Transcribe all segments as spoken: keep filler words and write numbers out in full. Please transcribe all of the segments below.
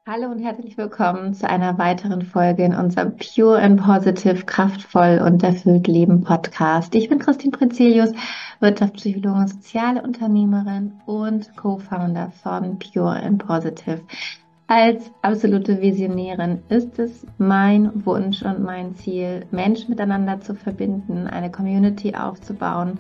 Hallo und herzlich willkommen zu einer weiteren Folge in unserem Pure and Positive, kraftvoll und erfüllt Leben Podcast. Ich bin Christine Prezelius, Wirtschaftspsychologin, soziale Unternehmerin und Co-Founder von Pure and Positive. Als absolute Visionärin ist es mein Wunsch und mein Ziel, Menschen miteinander zu verbinden, eine Community aufzubauen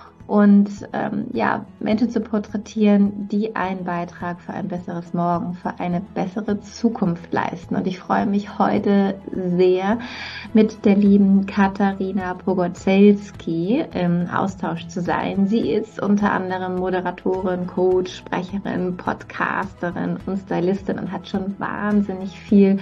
und ähm, ja, Menschen zu porträtieren, die einen Beitrag für ein besseres Morgen, für eine bessere Zukunft leisten. Und ich freue mich heute sehr, mit der lieben Katharina Pogorzelski im Austausch zu sein. Sie ist unter anderem Moderatorin, Coach, Sprecherin, Podcasterin und Stylistin und hat schon wahnsinnig viel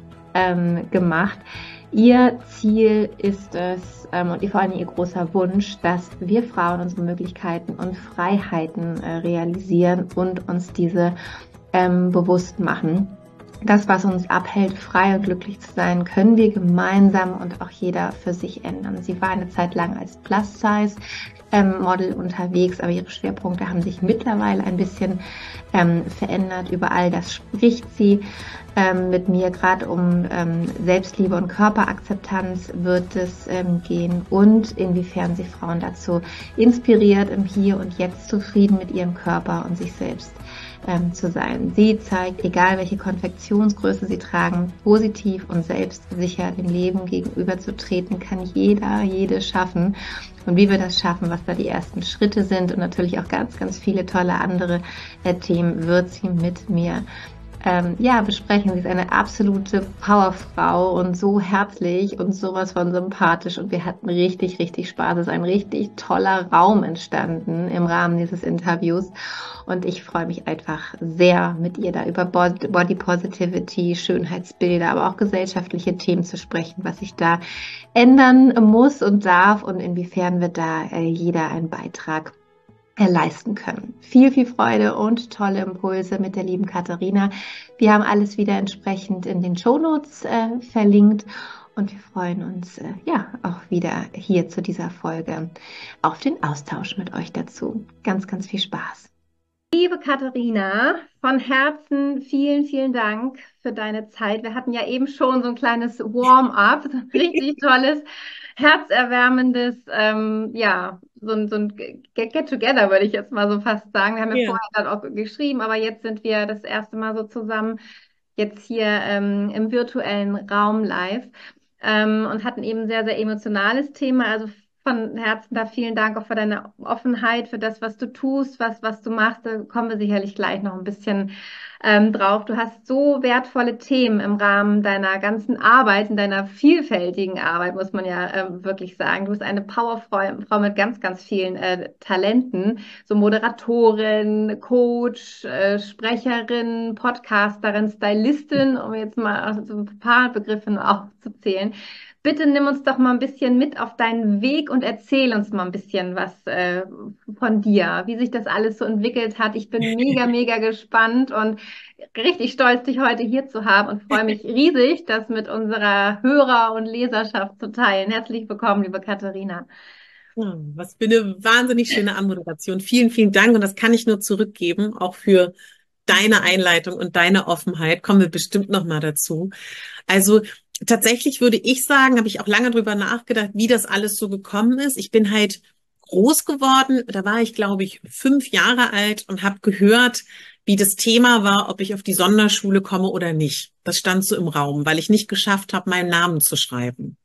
ähm, gemacht. Ihr Ziel ist es ähm, und vor allem ihr großer Wunsch, dass wir Frauen unsere Möglichkeiten und Freiheiten äh, realisieren und uns diese ähm, bewusst machen. Das, was uns abhält, frei und glücklich zu sein, können wir gemeinsam und auch jeder für sich ändern. Sie war eine Zeit lang als Plus-Size ähm, Model unterwegs, aber ihre Schwerpunkte haben sich mittlerweile ein bisschen ähm, verändert. Über all das spricht sie ähm, mit mir. Gerade um ähm, Selbstliebe und Körperakzeptanz wird es ähm, gehen und inwiefern sie Frauen dazu inspiriert, im Hier und Jetzt zufrieden mit ihrem Körper und sich selbst ähm, zu sein. Sie zeigt, egal welche Konfektionsgröße sie tragen, positiv und selbstsicher dem Leben gegenüberzutreten, kann jeder, jede schaffen. Und wie wir das schaffen, was da die ersten Schritte sind und natürlich auch ganz, ganz viele tolle andere äh, Themen wird sie mit mir ähm, ja, besprechen. Sie ist eine absolute Powerfrau und so herzlich und sowas von sympathisch und wir hatten richtig, richtig Spaß. Es ist ein richtig toller Raum entstanden im Rahmen dieses Interviews und ich freue mich einfach sehr, mit ihr da über Body Positivity, Schönheitsbilder, aber auch gesellschaftliche Themen zu sprechen, was sich da ändern muss und darf und inwiefern wir da äh, jeder einen Beitrag leisten können. Viel, viel Freude und tolle Impulse mit der lieben Katharina. Wir haben alles wieder entsprechend in den Shownotes äh, verlinkt und wir freuen uns äh, ja auch wieder hier zu dieser Folge auf den Austausch mit euch dazu. Ganz, ganz viel Spaß. Liebe Katharina, von Herzen vielen, vielen Dank für deine Zeit. Wir hatten ja eben schon so ein kleines Warm-up, so ein richtig tolles, herzerwärmendes, ähm, ja, so ein, so ein Get-Together, würde ich jetzt mal so fast sagen. Wir haben ja Ja. vorher dann auch geschrieben, aber jetzt sind wir das erste Mal so zusammen, jetzt hier ähm, im virtuellen Raum live ähm, und hatten eben ein sehr, sehr emotionales Thema. Also von Herzen da vielen Dank auch für deine Offenheit, für das, was du tust, was, was du machst. Da kommen wir sicherlich gleich noch ein bisschen ähm, drauf. Du hast so wertvolle Themen im Rahmen deiner ganzen Arbeit, in deiner vielfältigen Arbeit, muss man ja ähm, wirklich sagen. Du bist eine Powerfrau Frau mit ganz, ganz vielen äh, Talenten. So Moderatorin, Coach, äh, Sprecherin, Podcasterin, Stylistin, um jetzt mal so ein paar Begriffe aufzuzählen. Bitte nimm uns doch mal ein bisschen mit auf deinen Weg und erzähl uns mal ein bisschen was äh, von dir, wie sich das alles so entwickelt hat. Ich bin mega, mega gespannt und richtig stolz, dich heute hier zu haben und freue mich riesig, das mit unserer Hörer- und Leserschaft zu teilen. Herzlich willkommen, liebe Katharina. Ja, was für eine wahnsinnig schöne Anmoderation. Vielen, vielen Dank. Und das kann ich nur zurückgeben, auch für deine Einleitung und deine Offenheit. Kommen wir bestimmt noch mal dazu. Also tatsächlich würde ich sagen, habe ich auch lange drüber nachgedacht, wie das alles so gekommen ist. Ich bin halt groß geworden. Da war ich, glaube ich, fünf Jahre alt und habe gehört, wie das Thema war, ob ich auf die Sonderschule komme oder nicht. Das stand so im Raum, weil ich nicht geschafft habe, meinen Namen zu schreiben.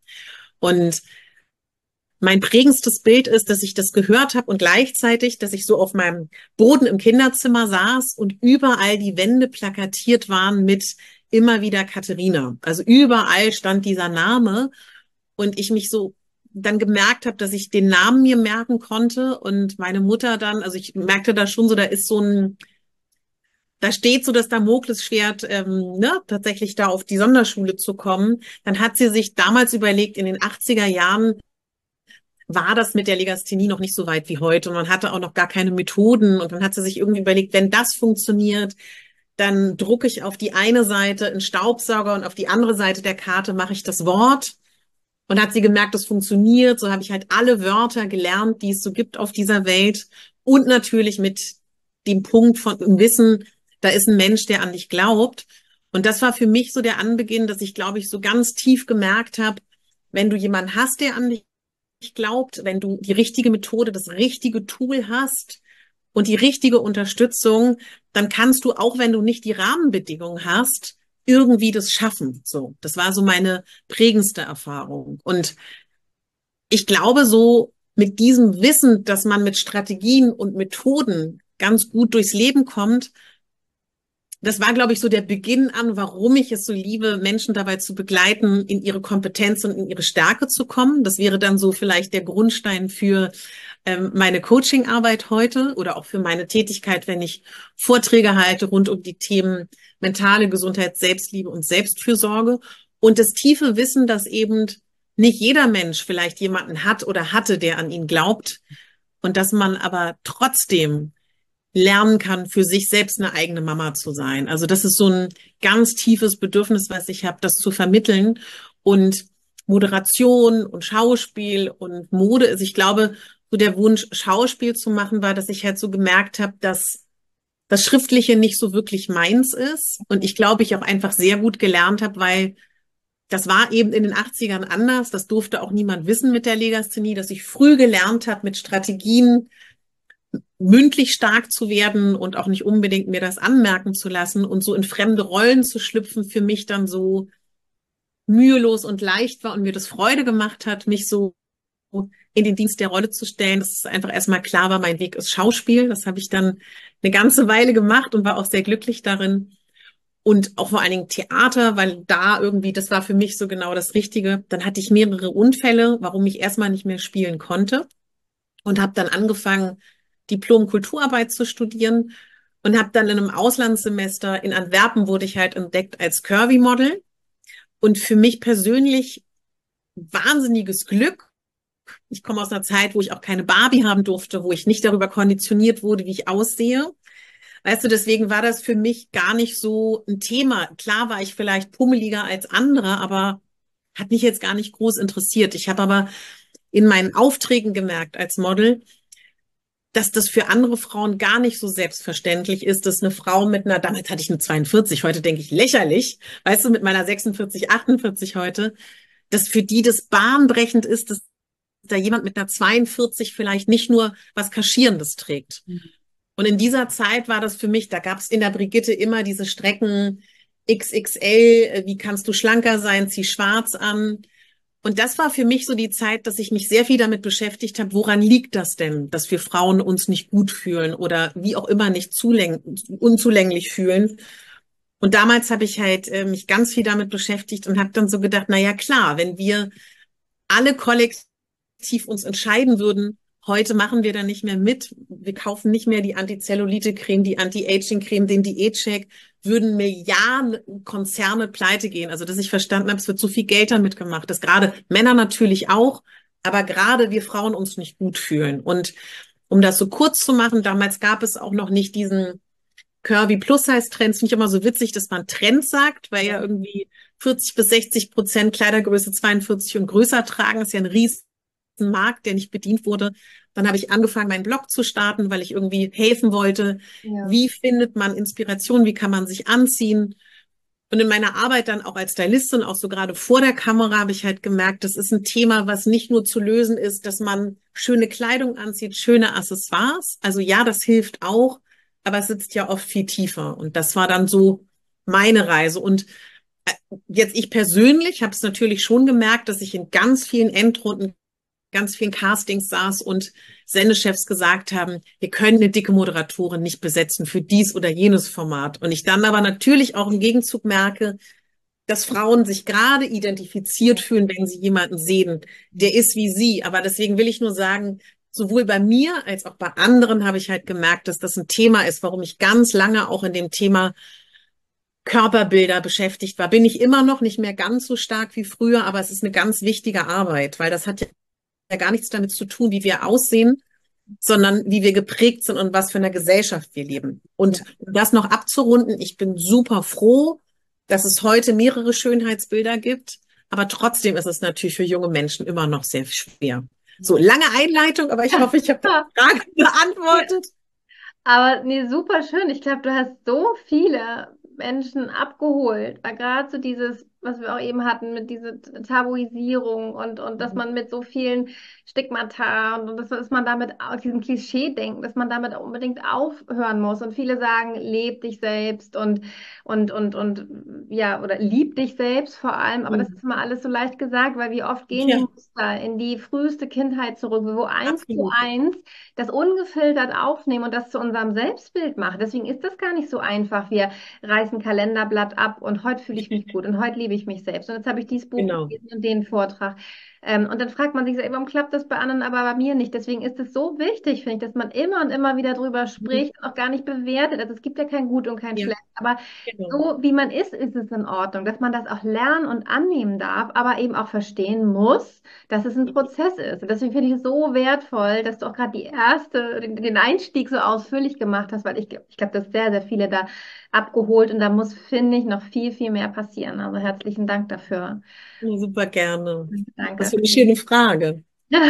Und mein prägendstes Bild ist, dass ich das gehört habe und gleichzeitig, dass ich so auf meinem Boden im Kinderzimmer saß und überall die Wände plakatiert waren mit immer wieder Katharina. Also überall stand dieser Name und ich mich so dann gemerkt habe, dass ich den Namen mir merken konnte und meine Mutter dann, also ich merkte da schon so, da ist so ein, da steht so das Damoklesschwert, ähm, ne, tatsächlich da auf die Sonderschule zu kommen. Dann hat sie sich damals überlegt, in den achtziger Jahren war das mit der Legasthenie noch nicht so weit wie heute und man hatte auch noch gar keine Methoden und dann hat sie sich irgendwie überlegt, wenn das funktioniert, dann drucke ich auf die eine Seite einen Staubsauger und auf die andere Seite der Karte mache ich das Wort und hat sie gemerkt, das funktioniert. So habe ich halt alle Wörter gelernt, die es so gibt auf dieser Welt und natürlich mit dem Punkt von dem Wissen, da ist ein Mensch, der an dich glaubt. Und das war für mich so der Anbeginn, dass ich, glaube ich, so ganz tief gemerkt habe, wenn du jemanden hast, der an dich glaubt, wenn du die richtige Methode, das richtige Tool hast und die richtige Unterstützung, dann kannst du, auch wenn du nicht die Rahmenbedingungen hast, irgendwie das schaffen. So, das war so meine prägendste Erfahrung. Und ich glaube, so mit diesem Wissen, dass man mit Strategien und Methoden ganz gut durchs Leben kommt, das war, glaube ich, so der Beginn an, warum ich es so liebe, Menschen dabei zu begleiten, in ihre Kompetenz und in ihre Stärke zu kommen. Das wäre dann so vielleicht der Grundstein für ähm, meine Coachingarbeit heute oder auch für meine Tätigkeit, wenn ich Vorträge halte rund um die Themen mentale Gesundheit, Selbstliebe und Selbstfürsorge. Und das tiefe Wissen, dass eben nicht jeder Mensch vielleicht jemanden hat oder hatte, der an ihn glaubt, und dass man aber trotzdem lernen kann, für sich selbst eine eigene Mama zu sein. Also das ist so ein ganz tiefes Bedürfnis, was ich habe, das zu vermitteln. Und Moderation und Schauspiel und Mode ist, ich glaube, so der Wunsch, Schauspiel zu machen, war, dass ich halt so gemerkt habe, dass das Schriftliche nicht so wirklich meins ist. Und ich glaube, ich auch einfach sehr gut gelernt habe, weil das war eben in den achtzigern anders. Das durfte auch niemand wissen mit der Legasthenie, dass ich früh gelernt habe, mit Strategien mündlich stark zu werden und auch nicht unbedingt mir das anmerken zu lassen und so in fremde Rollen zu schlüpfen, für mich dann so mühelos und leicht war und mir das Freude gemacht hat, mich so in den Dienst der Rolle zu stellen, dass es einfach erstmal klar war, mein Weg ist Schauspiel. Das habe ich dann eine ganze Weile gemacht und war auch sehr glücklich darin. Und auch vor allen Dingen Theater, weil da irgendwie, das war für mich so genau das Richtige. Dann hatte ich mehrere Unfälle, warum ich erstmal nicht mehr spielen konnte und habe dann angefangen, Diplom-Kulturarbeit zu studieren und habe dann in einem Auslandssemester in Antwerpen wurde ich halt entdeckt als Curvy-Model. Und für mich persönlich wahnsinniges Glück. Ich komme aus einer Zeit, wo ich auch keine Barbie haben durfte, wo ich nicht darüber konditioniert wurde, wie ich aussehe. Weißt du, deswegen war das für mich gar nicht so ein Thema. Klar war ich vielleicht pummeliger als andere, aber hat mich jetzt gar nicht groß interessiert. Ich habe aber in meinen Aufträgen gemerkt als Model, dass das für andere Frauen gar nicht so selbstverständlich ist, dass eine Frau mit einer, damals hatte ich eine zweiundvierzig, heute denke ich lächerlich, weißt du, mit meiner sechsundvierzig, achtundvierzig heute, dass für die das bahnbrechend ist, dass da jemand mit einer zweiundvierzig vielleicht nicht nur was Kaschierendes trägt. Mhm. Und in dieser Zeit war das für mich, da gab es in der Brigitte immer diese Strecken X X L, wie kannst du schlanker sein, zieh schwarz an. Und das war für mich so die Zeit, dass ich mich sehr viel damit beschäftigt habe, woran liegt das denn, dass wir Frauen uns nicht gut fühlen oder wie auch immer nicht zuläng- unzulänglich fühlen. Und damals habe ich halt äh, mich ganz viel damit beschäftigt und habe dann so gedacht, na ja, klar, wenn wir alle kollektiv uns entscheiden würden, heute machen wir da nicht mehr mit, wir kaufen nicht mehr die Antizellulite-Creme, die Anti-Aging-Creme, den Diätcheck, würden Milliarden Konzerne pleite gehen. Also, dass ich verstanden habe, es wird so viel Geld damit gemacht, dass gerade Männer natürlich auch, aber gerade wir Frauen uns nicht gut fühlen. Und um das so kurz zu machen, damals gab es auch noch nicht diesen Curvy Plus-Size-Trend. Finde ich immer so witzig, dass man Trend sagt, weil ja irgendwie vierzig bis sechzig Prozent Kleidergröße zweiundvierzig und größer tragen. Das ist ja ein riesen Markt, der nicht bedient wurde. Dann habe ich angefangen, meinen Blog zu starten, weil ich irgendwie helfen wollte. Ja. Wie findet man Inspiration? Wie kann man sich anziehen? Und in meiner Arbeit dann auch als Stylistin, auch so gerade vor der Kamera, habe ich halt gemerkt, das ist ein Thema, was nicht nur zu lösen ist, dass man schöne Kleidung anzieht, schöne Accessoires. Also ja, das hilft auch, aber es sitzt ja oft viel tiefer. Und das war dann so meine Reise. Und jetzt ich persönlich habe es natürlich schon gemerkt, dass ich in ganz vielen Endrunden, ganz vielen Castings saß und Sendechefs gesagt haben, wir können eine dicke Moderatorin nicht besetzen für dies oder jenes Format. Und ich dann aber natürlich auch im Gegenzug merke, dass Frauen sich gerade identifiziert fühlen, wenn sie jemanden sehen, der ist wie sie. Aber deswegen will ich nur sagen, sowohl bei mir als auch bei anderen habe ich halt gemerkt, dass das ein Thema ist, warum ich ganz lange auch in dem Thema Körperbilder beschäftigt war. Bin ich immer noch nicht mehr ganz so stark wie früher, aber es ist eine ganz wichtige Arbeit, weil das hat ja ja gar nichts damit zu tun, wie wir aussehen, sondern wie wir geprägt sind und was für eine Gesellschaft wir leben. Und um das noch abzurunden, ich bin super froh, dass es heute mehrere Schönheitsbilder gibt, aber trotzdem ist es natürlich für junge Menschen immer noch sehr schwer. So, lange Einleitung, aber ich hoffe, ich habe die Frage beantwortet. Aber nee, super schön. Ich glaube, du hast so viele Menschen abgeholt, weil gerade so dieses, was wir auch eben hatten, mit dieser Tabuisierung und, und dass man mit so vielen Stigmata und, und dass, dass man damit, aus diesem Klischee denkt, dass man damit unbedingt aufhören muss. Und viele sagen, leb dich selbst und, und, und, und, ja, oder lieb dich selbst vor allem. Aber das Mhm. ist immer alles so leicht gesagt, weil wie oft gehen die Ja, Muster in die früheste Kindheit zurück, wo eins zu absolut. eins das ungefiltert aufnehmen und das zu unserem Selbstbild machen. Deswegen ist das gar nicht so einfach. Wir reißen Kalenderblatt ab und heute fühle ich mich gut und heute liebe ich mich selbst. Und jetzt habe ich dieses Buch Genau. gelesen und den Vortrag. Ähm, und dann fragt man sich, warum klappt das bei anderen, aber bei mir nicht? Deswegen ist es so wichtig, finde ich, dass man immer und immer wieder drüber Mhm. spricht und auch gar nicht bewertet. Also es gibt ja kein Gut und kein Ja, Schlecht, aber genau. so wie man ist, ist es in Ordnung, dass man das auch lernen und annehmen darf, aber eben auch verstehen muss, dass es ein Prozess ist. Und deswegen finde ich es so wertvoll, dass du auch gerade die erste, den, den Einstieg so ausführlich gemacht hast, weil ich, ich glaube, dass sehr, sehr viele da abgeholt und da muss, finde ich, noch viel, viel mehr passieren. Also herzlichen Dank dafür. Ja, super gerne. Was Danke. für eine schöne Frage.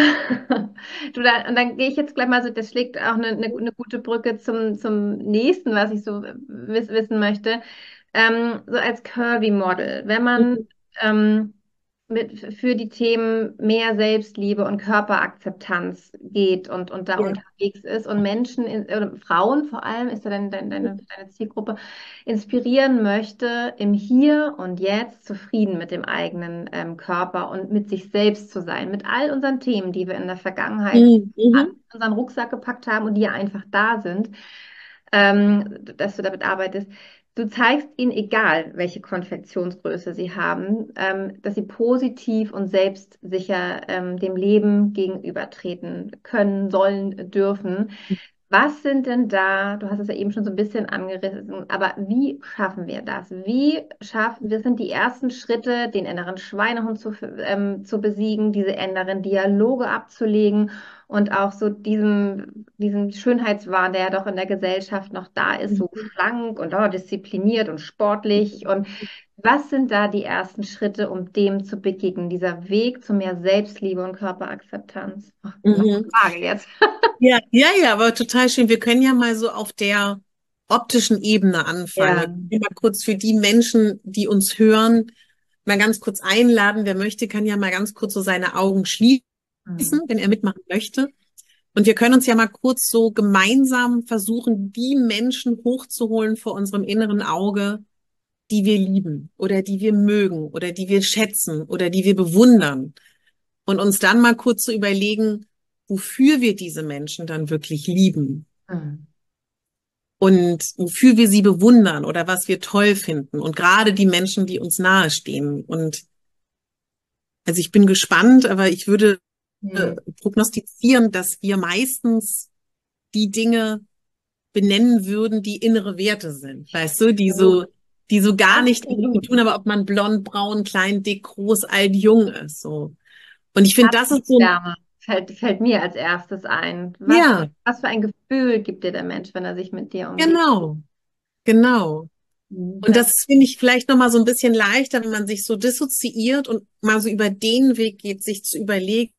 Du, da, und dann gehe ich jetzt gleich mal so, das schlägt auch eine, eine, eine gute Brücke zum, zum nächsten, was ich so wiss, wissen möchte. Ähm, so als Curvy-Model, wenn man Mhm. ähm, mit, für die Themen mehr Selbstliebe und Körperakzeptanz geht und, und da Ja. unterwegs ist und Menschen, in, oder Frauen vor allem, ist ja dein, dein, deine, deine Zielgruppe, inspirieren möchte, im Hier und Jetzt zufrieden mit dem eigenen ähm, Körper und mit sich selbst zu sein, mit all unseren Themen, die wir in der Vergangenheit Mhm. an Mhm. unseren Rucksack gepackt haben und die ja einfach da sind, ähm, dass du damit arbeitest. Du zeigst ihnen, egal welche Konfektionsgröße sie haben, ähm, dass sie positiv und selbstsicher ähm, dem Leben gegenübertreten können, sollen, dürfen. Was sind denn da, du hast es ja eben schon so ein bisschen angerissen, aber wie schaffen wir das? Wie schaffen wir, sind die ersten Schritte, den inneren Schweinehund zu, ähm, zu besiegen, diese inneren Dialoge abzulegen und auch so diesen, diesen Schönheitswahn, der ja doch in der Gesellschaft noch da ist, so Mhm. schlank und oh, diszipliniert und sportlich. Und was sind da die ersten Schritte, um dem zu begegnen, dieser Weg zu mehr Selbstliebe und Körperakzeptanz? Ach, noch Mhm. eine Frage jetzt. Ja, ja, ja, aber total schön. Wir können ja mal so auf der optischen Ebene anfangen. Ja. Ich will mal kurz für die Menschen, die uns hören, mal ganz kurz einladen. Wer möchte, kann ja mal ganz kurz so seine Augen schließen, Mhm. wenn er mitmachen möchte. Und wir können uns ja mal kurz so gemeinsam versuchen, die Menschen hochzuholen vor unserem inneren Auge, die wir lieben oder die wir mögen oder die wir schätzen oder die wir bewundern. Und uns dann mal kurz zu überlegen, wofür wir diese Menschen dann wirklich lieben Mhm. und wofür wir sie bewundern oder was wir toll finden. Und gerade die Menschen, die uns nahestehen. Und also ich bin gespannt, aber ich würde äh, Mhm. prognostizieren, dass wir meistens die Dinge benennen würden, die innere Werte sind. Weißt du, die so, Absolut. die so gar nicht damit Absolut. tun, aber ob man blond, braun, klein, dick, groß, alt, jung ist, so. Und ich finde, das ist so ein, Herzenswärme fällt, fällt mir als erstes ein. Was, ja, was für ein Gefühl gibt dir der Mensch, wenn er sich mit dir umgibt? genau, genau. Mhm. Und Das, das finde ich vielleicht noch mal so ein bisschen leichter, wenn man sich so dissoziiert und mal so über den Weg geht, sich zu überlegen,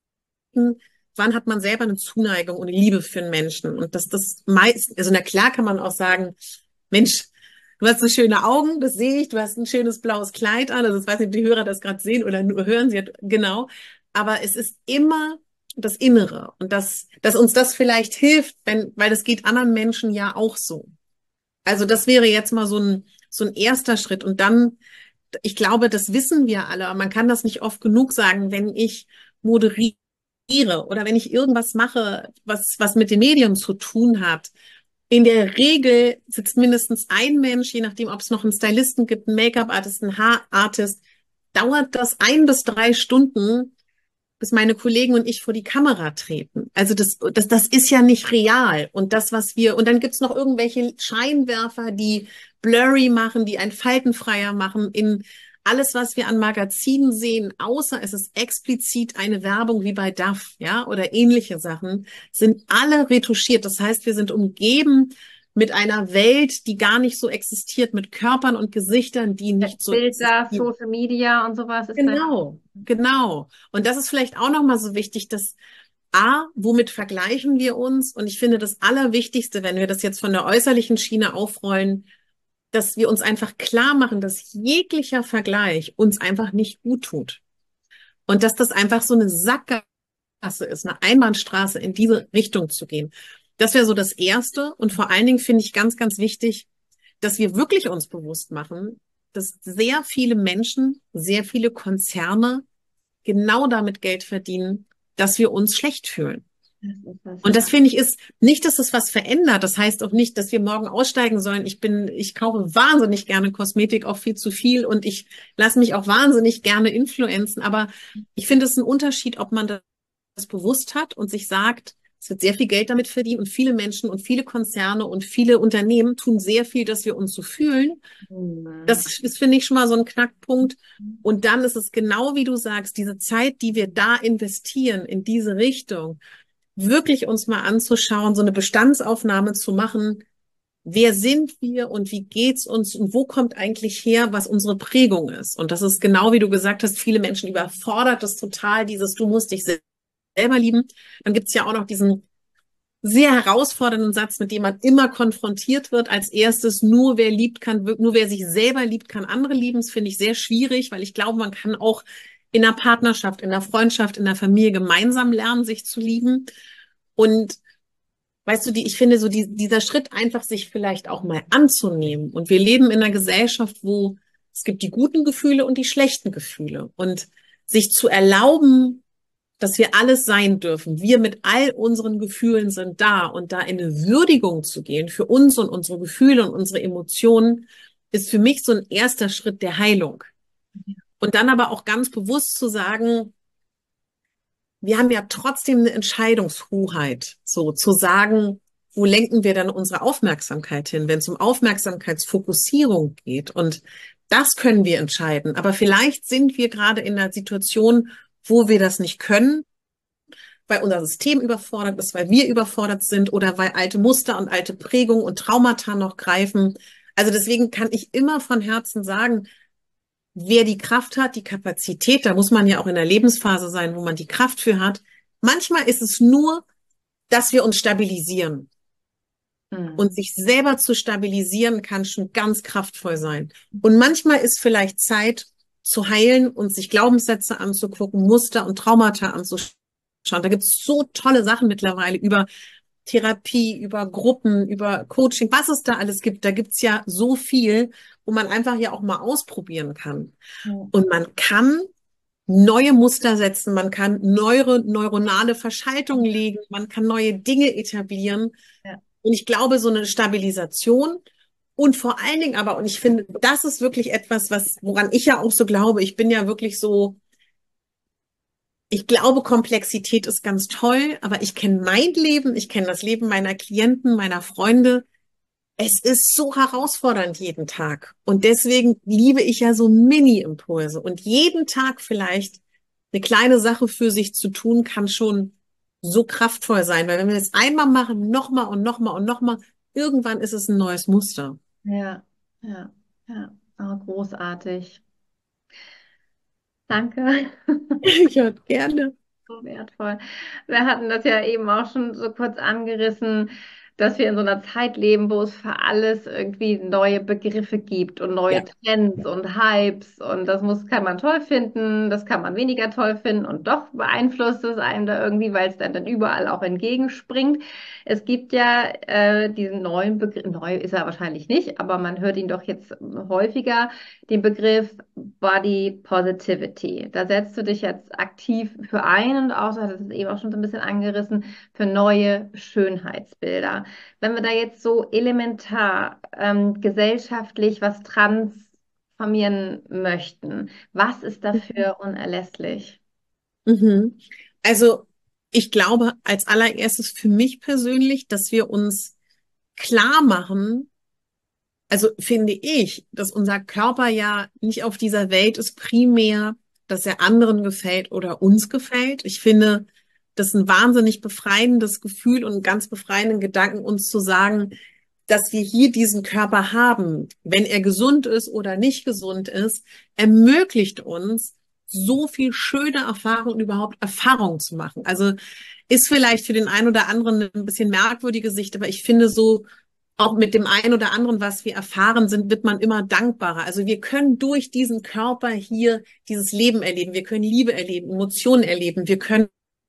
wann hat man selber eine Zuneigung und eine Liebe für einen Menschen. Und dass das meist, also na klar kann man auch sagen, Mensch, du hast so schöne Augen, das sehe ich, du hast ein schönes blaues Kleid an, also ich weiß nicht, ob die Hörer das gerade sehen oder nur hören, sie hat, genau. Aber es ist immer das Innere und das, dass uns das vielleicht hilft, wenn, weil das geht anderen Menschen ja auch so. Also das wäre jetzt mal so ein, so ein erster Schritt. Und dann, ich glaube, das wissen wir alle, aber man kann das nicht oft genug sagen, wenn ich moderiere oder wenn ich irgendwas mache, was, was mit den Medien zu tun hat. In der Regel sitzt mindestens ein Mensch, je nachdem, ob es noch einen Stylisten gibt, einen Make-up-Artist, einen Haarartist, dauert das ein bis drei Stunden, bis meine Kollegen und ich vor die Kamera treten. Also das, das, das ist ja nicht real. Und das, was wir, und dann gibt's noch irgendwelche Scheinwerfer, die blurry machen, die einen faltenfreier machen in alles, was wir an Magazinen sehen, außer es ist explizit eine Werbung wie bei D A F, ja, oder ähnliche Sachen, sind alle retuschiert. Das heißt, wir sind umgeben mit einer Welt, die gar nicht so existiert, mit Körpern und Gesichtern, die nicht so Bilder, existieren. Social Media und sowas ist da. Genau, genau. Und das ist vielleicht auch nochmal so wichtig, dass A, womit vergleichen wir uns? Und ich finde das Allerwichtigste, wenn wir das jetzt von der äußerlichen Schiene aufrollen, dass wir uns einfach klar machen, dass jeglicher Vergleich uns einfach nicht gut tut. Und dass das einfach so eine Sackgasse ist, eine Einbahnstraße in diese Richtung zu gehen. Das wäre so das Erste. Und vor allen Dingen finde ich ganz, ganz wichtig, dass wir wirklich uns bewusst machen, dass sehr viele Menschen, sehr viele Konzerne genau damit Geld verdienen, dass wir uns schlecht fühlen. Das ist das, Und ja. das finde ich ist nicht, dass das was verändert. Das heißt auch nicht, dass wir morgen aussteigen sollen. Ich bin, ich kaufe wahnsinnig gerne Kosmetik, auch viel zu viel, und ich lasse mich auch wahnsinnig gerne influenzen. Aber ich finde es ein Unterschied, ob man das bewusst hat und sich sagt, es wird sehr viel Geld damit verdienen, und viele Menschen und viele Konzerne und viele Unternehmen tun sehr viel, dass wir uns so fühlen. Mhm. Das ist, finde ich, schon mal so ein Knackpunkt. Und dann ist es genau wie du sagst, diese Zeit, die wir da investieren in diese Richtung, wirklich uns mal anzuschauen, so eine Bestandsaufnahme zu machen. Wer sind wir und wie geht's uns und wo kommt eigentlich her, was unsere Prägung ist? Und das ist genau wie du gesagt hast, viele Menschen überfordert das total, dieses du musst dich selber lieben. Dann gibt's ja auch noch diesen sehr herausfordernden Satz, mit dem man immer konfrontiert wird. Als erstes, nur wer liebt, kann, nur wer sich selber liebt, kann andere lieben. Das finde ich sehr schwierig, weil ich glaube, man kann auch in einer Partnerschaft, in einer Freundschaft, in einer Familie gemeinsam lernen, sich zu lieben. Und weißt du, die, ich finde so die, dieser Schritt einfach, sich vielleicht auch mal anzunehmen. Und wir leben in einer Gesellschaft, wo es gibt die guten Gefühle und die schlechten Gefühle. Und sich zu erlauben, dass wir alles sein dürfen. Wir mit all unseren Gefühlen sind da, und da in eine Würdigung zu gehen für uns und unsere Gefühle und unsere Emotionen, ist für mich so ein erster Schritt der Heilung. Und dann aber auch ganz bewusst zu sagen, wir haben ja trotzdem eine Entscheidungshoheit, so zu sagen, wo lenken wir dann unsere Aufmerksamkeit hin, wenn es um Aufmerksamkeitsfokussierung geht. Und das können wir entscheiden. Aber vielleicht sind wir gerade in einer Situation, wo wir das nicht können, weil unser System überfordert ist, weil wir überfordert sind oder weil alte Muster und alte Prägungen und Traumata noch greifen. Also deswegen kann ich immer von Herzen sagen, wer die Kraft hat, die Kapazität, da muss man ja auch in der Lebensphase sein, wo man die Kraft für hat. Manchmal ist es nur, dass wir uns stabilisieren. Mhm. Und sich selber zu stabilisieren kann schon ganz kraftvoll sein. Und manchmal ist vielleicht Zeit zu heilen und sich Glaubenssätze anzugucken, Muster und Traumata anzuschauen. Da gibt es so tolle Sachen mittlerweile über Therapie, über Gruppen, über Coaching, was es da alles gibt. Da gibt's ja so viel, wo man einfach ja auch mal ausprobieren kann. Ja. Und man kann neue Muster setzen, man kann neue neuronale Verschaltungen legen, man kann neue Dinge etablieren. Ja. Und ich glaube, so eine Stabilisation und vor allen Dingen aber, und ich finde, das ist wirklich etwas, was, woran ich ja auch so glaube, ich bin ja wirklich so, ich glaube, Komplexität ist ganz toll, aber ich kenne mein Leben, ich kenne das Leben meiner Klienten, meiner Freunde. Es ist so herausfordernd jeden Tag. Und deswegen liebe ich ja so Mini-Impulse. Und jeden Tag vielleicht eine kleine Sache für sich zu tun, kann schon so kraftvoll sein. Weil wenn wir das einmal machen, nochmal und nochmal und nochmal, irgendwann ist es ein neues Muster. Ja, ja, ja. Oh, großartig. Danke. Ja, gerne. So wertvoll. Wir hatten das ja eben auch schon so kurz angerissen, dass wir in so einer Zeit leben, wo es für alles irgendwie neue Begriffe gibt und neue Ja. Trends und Hypes. Und das muss, kann man toll finden, das kann man weniger toll finden. Und doch beeinflusst es einen da irgendwie, weil es dann, dann überall auch entgegenspringt. Es gibt ja äh, diesen neuen Begriff, neu ist er wahrscheinlich nicht, aber man hört ihn doch jetzt häufiger, den Begriff Body Positivity. Da setzt du dich jetzt aktiv für ein und auch, du hattest es eben auch schon so ein bisschen angerissen, für neue Schönheitsbilder. Wenn wir da jetzt so elementar ähm, gesellschaftlich was transformieren möchten, was ist dafür unerlässlich? Mhm. Also ich glaube als allererstes für mich persönlich, dass wir uns klar machen, also finde ich, dass unser Körper ja nicht auf dieser Welt ist primär, dass er anderen gefällt oder uns gefällt. Ich finde, das ist ein wahnsinnig befreiendes Gefühl und einen ganz befreienden Gedanken, uns zu sagen, dass wir hier diesen Körper haben, wenn er gesund ist oder nicht gesund ist, ermöglicht uns, so viel schöne Erfahrungen, überhaupt Erfahrungen zu machen. Also ist vielleicht für den einen oder anderen ein bisschen merkwürdige Sicht, aber ich finde so, auch mit dem einen oder anderen, was wir erfahren sind, wird man immer dankbarer. Also wir können durch diesen Körper hier dieses Leben erleben. Wir können Liebe erleben, Emotionen erleben. Wir können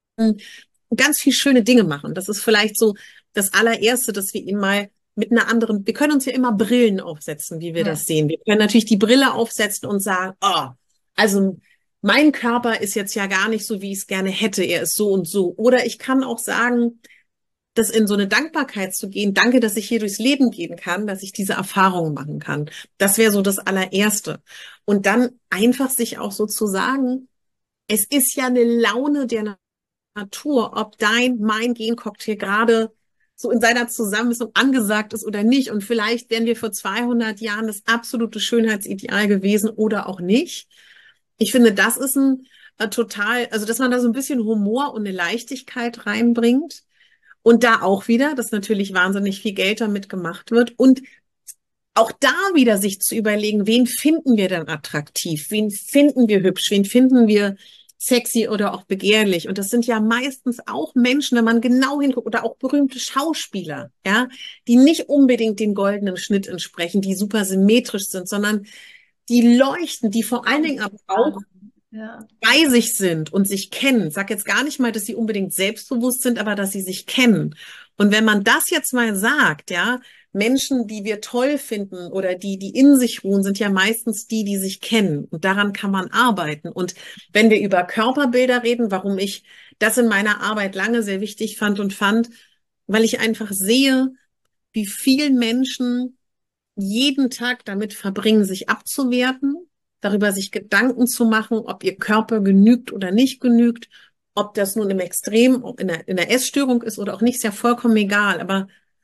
ganz viel schöne Dinge machen. Das ist vielleicht so das allererste, dass wir ihn mal mit einer anderen, wir können uns ja immer Brillen aufsetzen, wie wir Ja. das sehen. Wir können natürlich die Brille aufsetzen und sagen, oh, also mein Körper ist jetzt ja gar nicht so, wie ich es gerne hätte. Er ist so und so. Oder ich kann auch sagen, das in so eine Dankbarkeit zu gehen. Danke, dass ich hier durchs Leben gehen kann, dass ich diese Erfahrungen machen kann. Das wäre so das allererste. Und dann einfach sich auch so zu sagen, es ist ja eine Laune der Natur, ob dein, mein Gencocktail gerade so in seiner Zusammensetzung angesagt ist oder nicht. Und vielleicht wären wir vor zweihundert Jahren das absolute Schönheitsideal gewesen oder auch nicht. Ich finde, das ist ein äh, total, also dass man da so ein bisschen Humor und eine Leichtigkeit reinbringt. Und da auch wieder, dass natürlich wahnsinnig viel Geld damit gemacht wird. Und auch da wieder sich zu überlegen, wen finden wir denn attraktiv? Wen finden wir hübsch? Wen finden wir sexy oder auch begehrlich? Und das sind ja meistens auch Menschen, wenn man genau hinguckt, oder auch berühmte Schauspieler, ja, die nicht unbedingt dem goldenen Schnitt entsprechen, die super symmetrisch sind, sondern die leuchten, die vor allen Dingen aber auch Ja. bei sich sind und sich kennen. Sag jetzt gar nicht mal, dass sie unbedingt selbstbewusst sind, aber dass sie sich kennen. Und wenn man das jetzt mal sagt, ja, Menschen, die wir toll finden oder die, die in sich ruhen, sind ja meistens die, die sich kennen. Und daran kann man arbeiten. Und wenn wir über Körperbilder reden, warum ich das in meiner Arbeit lange sehr wichtig fand und fand, weil ich einfach sehe, wie viel Menschen jeden Tag damit verbringen, sich abzuwerten, darüber sich Gedanken zu machen, ob ihr Körper genügt oder nicht genügt, ob das nun im Extrem, in der, in der Essstörung ist oder auch nicht, ist ja vollkommen egal. Aber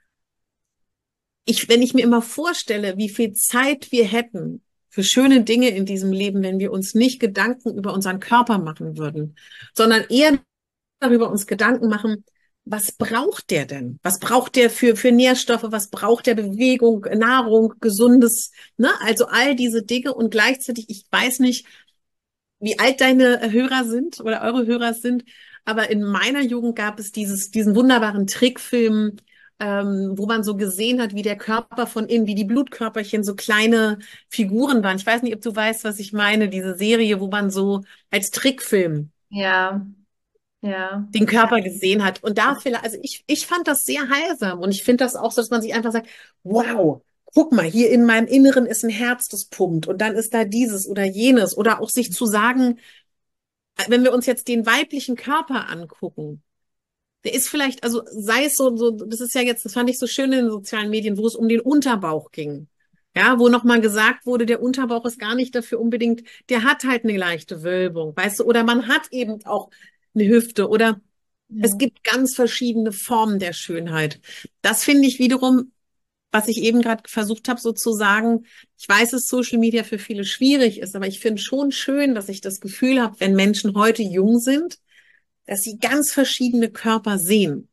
ich, wenn ich mir immer vorstelle, wie viel Zeit wir hätten für schöne Dinge in diesem Leben, wenn wir uns nicht Gedanken über unseren Körper machen würden, sondern eher darüber uns Gedanken machen, was braucht der denn? Was braucht der für, für Nährstoffe? Was braucht der Bewegung, Nahrung, Gesundes, ne? Also all diese Dinge und gleichzeitig, ich weiß nicht, wie alt deine Hörer sind oder eure Hörer sind, aber in meiner Jugend gab es dieses, diesen wunderbaren Trickfilm, ähm, wo man so gesehen hat, wie der Körper von innen, wie die Blutkörperchen so kleine Figuren waren. Ich weiß nicht, ob du weißt, was ich meine, diese Serie, wo man so als Trickfilm Ja, ja. den Körper gesehen hat. Und da vielleicht, also ich, ich fand das sehr heilsam und ich finde das auch so, dass man sich einfach sagt, wow, guck mal, hier in meinem Inneren ist ein Herz, das pumpt und dann ist da dieses oder jenes oder auch sich zu sagen, wenn wir uns jetzt den weiblichen Körper angucken, der ist vielleicht, also sei es so, so, das ist ja jetzt, das fand ich so schön in den sozialen Medien, wo es um den Unterbauch ging. Ja, wo nochmal gesagt wurde, der Unterbauch ist gar nicht dafür unbedingt, der hat halt eine leichte Wölbung, weißt du, oder man hat eben auch eine Hüfte oder Ja. es gibt ganz verschiedene Formen der Schönheit. Das finde ich wiederum, was ich eben gerade versucht habe, so zu sagen. Ich weiß, dass Social Media für viele schwierig ist, aber ich finde schon schön, dass ich das Gefühl habe, wenn Menschen heute jung sind, dass sie ganz verschiedene Körper sehen.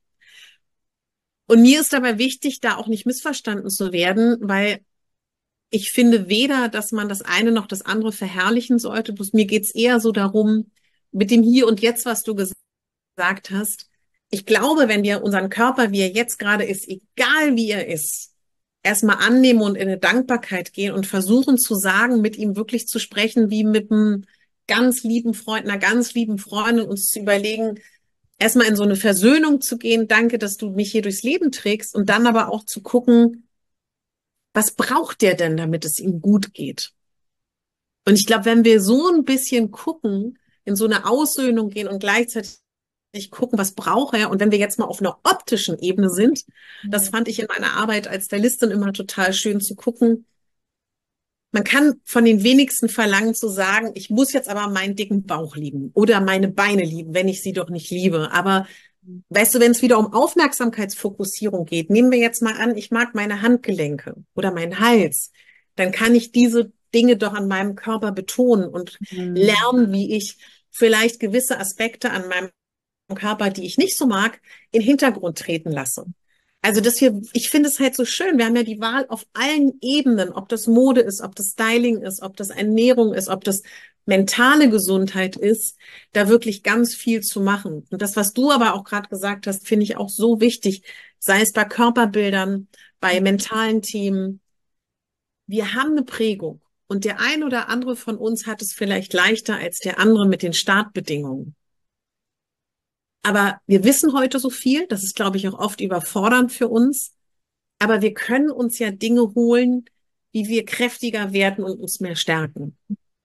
Und mir ist dabei wichtig, da auch nicht missverstanden zu werden, weil ich finde weder, dass man das eine noch das andere verherrlichen sollte. Bloß mir geht's eher so darum, mit dem Hier und Jetzt, was du gesagt hast. Ich glaube, wenn wir unseren Körper, wie er jetzt gerade ist, egal wie er ist, erstmal annehmen und in eine Dankbarkeit gehen und versuchen zu sagen, mit ihm wirklich zu sprechen, wie mit einem ganz lieben Freund, einer ganz lieben Freundin, uns zu überlegen, erstmal in so eine Versöhnung zu gehen. Danke, dass du mich hier durchs Leben trägst und dann aber auch zu gucken, was braucht der denn, damit es ihm gut geht? Und ich glaube, wenn wir so ein bisschen gucken, in so eine Aussöhnung gehen und gleichzeitig gucken, was braucht er? Und wenn wir jetzt mal auf einer optischen Ebene sind, das fand ich in meiner Arbeit als Stylistin immer total schön zu gucken. Man kann von den wenigsten verlangen zu sagen, ich muss jetzt aber meinen dicken Bauch lieben oder meine Beine lieben, wenn ich sie doch nicht liebe. Aber weißt du, wenn es wieder um Aufmerksamkeitsfokussierung geht, nehmen wir jetzt mal an, ich mag meine Handgelenke oder meinen Hals, dann kann ich diese Dinge doch an meinem Körper betonen und Mhm. lernen, wie ich vielleicht gewisse Aspekte an meinem Körper, die ich nicht so mag, in den Hintergrund treten lasse. Also das hier, ich finde es halt so schön. Wir haben ja die Wahl auf allen Ebenen, ob das Mode ist, ob das Styling ist, ob das Ernährung ist, ob das mentale Gesundheit ist, da wirklich ganz viel zu machen. Und das, was du aber auch gerade gesagt hast, finde ich auch so wichtig, sei es bei Körperbildern, bei mentalen Themen. Wir haben eine Prägung und der ein oder andere von uns hat es vielleicht leichter als der andere mit den Startbedingungen. Aber wir wissen heute so viel, das ist, glaube ich, auch oft überfordernd für uns. Aber wir können uns ja Dinge holen, wie wir kräftiger werden und uns mehr stärken.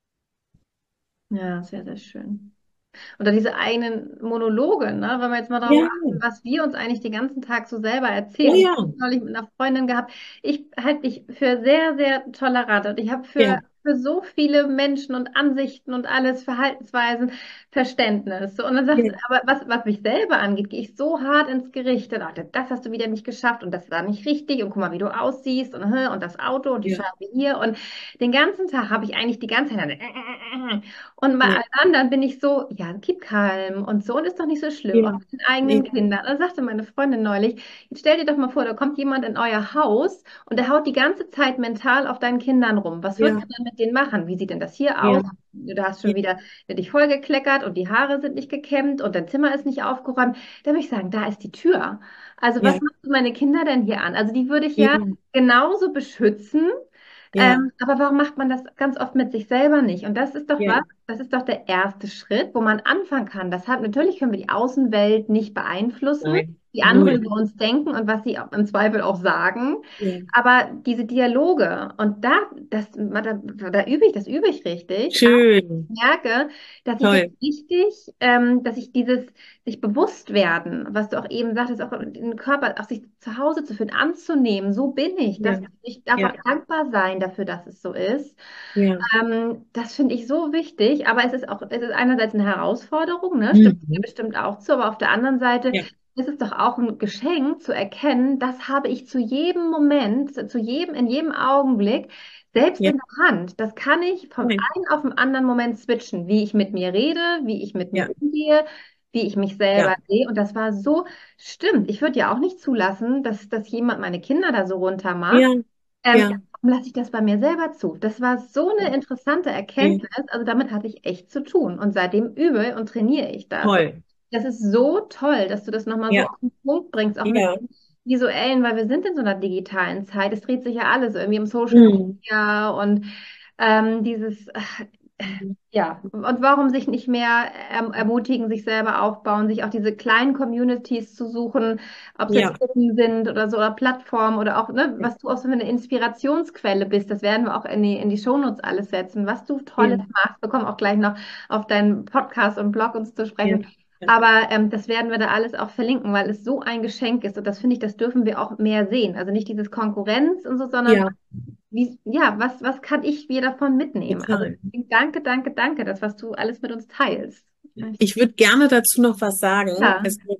Ja, sehr, sehr schön. Oder diese eigenen Monologe, ne? Wenn wir jetzt mal darauf Ja, achten, was wir uns eigentlich den ganzen Tag so selber oh erzählen. Ich ja, habe neulich mit einer Freundin gehabt, ich halte dich für sehr, sehr tolerant und ich habe ja, für, für so viele Menschen und Ansichten und alles, Verhaltensweisen, Verständnis. So, und dann sagt ja, sie, aber was, was mich selber angeht, gehe ich so hart ins Gericht. Und, ach, das hast du wieder nicht geschafft und das war nicht richtig und guck mal, wie du aussiehst und, hä, und das Auto und die ja, Scheibe hier. Und den ganzen Tag habe ich eigentlich die ganze Zeit und bei ja, allen anderen bin ich so, ja, keep calm und so und ist doch nicht so schlimm, auch ja, mit den eigenen ja, Kindern. Da sagte meine Freundin neulich, jetzt stell dir doch mal vor, da kommt jemand in euer Haus und der haut die ganze Zeit mental auf deinen Kindern rum. Was wirst ja, du denn mit denen machen? Wie sieht denn das hier ja, aus? Du hast ja, schon wieder dich vollgekleckert und die Haare sind nicht gekämmt und dein Zimmer ist nicht aufgeräumt. Da würde ich sagen, da ist die Tür. Also was ja, machst du meine Kinder denn hier an? Also die würde ich ja ja, genauso beschützen. ja, Ähm, aber warum macht man das ganz oft mit sich selber nicht? Und das ist doch was, ja, das ist doch der erste Schritt, wo man anfangen kann. Das hat, natürlich können wir die Außenwelt nicht beeinflussen, nein, wie andere null, über uns denken und was sie auch im Zweifel auch sagen. ja, Aber diese Dialoge, und da, das, da, da übe ich, das übe ich richtig, schön, merke, dass ich es toll, richtig, ähm, dass ich dieses sich bewusst werden, was du auch eben sagtest, auch den Körper, auch sich zu Hause zu fühlen, anzunehmen, so bin ich, das, ja, ich darf auch ja, dankbar sein dafür, dass es so ist. ja, Ähm, das finde ich so wichtig, aber es ist auch, es ist einerseits eine Herausforderung, ne? Stimmt mir mhm. bestimmt auch zu, aber auf der anderen Seite Ja, ist es doch auch ein Geschenk zu erkennen, das habe ich zu jedem Moment, zu jedem, in jedem Augenblick selbst ja, in der Hand. Das kann ich vom nein, einen auf den anderen Moment switchen, wie ich mit mir rede, wie ich mit mir ja, umgehe, wie ich mich selber ja, sehe. Und das war so, stimmt. Ich würde ja auch nicht zulassen, dass, dass jemand meine Kinder da so runter macht. ja, Ähm, ja, warum lasse ich das bei mir selber zu? Das war so eine interessante ja, Erkenntnis. Also damit hatte ich echt zu tun. Und seitdem übe und trainiere ich das. toll, Das ist so toll, dass du das nochmal so ja, auf den Punkt bringst, auch mit ja, visuellen, weil wir sind in so einer digitalen Zeit. Es dreht sich ja alles irgendwie im Social mhm. Media und ähm, dieses, äh, ja, und warum sich nicht mehr ähm, ermutigen, sich selber aufbauen, sich auch diese kleinen Communities zu suchen, ob es Ja, jetzt Gruppen sind oder so oder Plattformen oder auch, ne, was du auch so für eine Inspirationsquelle bist, das werden wir auch in die, in die Shownotes alles setzen, was du Tolles ja, machst. Wir kommen auch gleich noch auf deinen Podcast und Blog uns zu ja, sprechen. ja, Aber ähm, das werden wir da alles auch verlinken, weil es so ein Geschenk ist. Und das finde ich, das dürfen wir auch mehr sehen. Also nicht dieses Konkurrenz und so, sondern ja, wie, ja, was, was kann ich mir davon mitnehmen? Also total. danke, danke, danke, das, was du alles mit uns teilst. Ich würde gerne dazu noch was sagen. Ja, Also,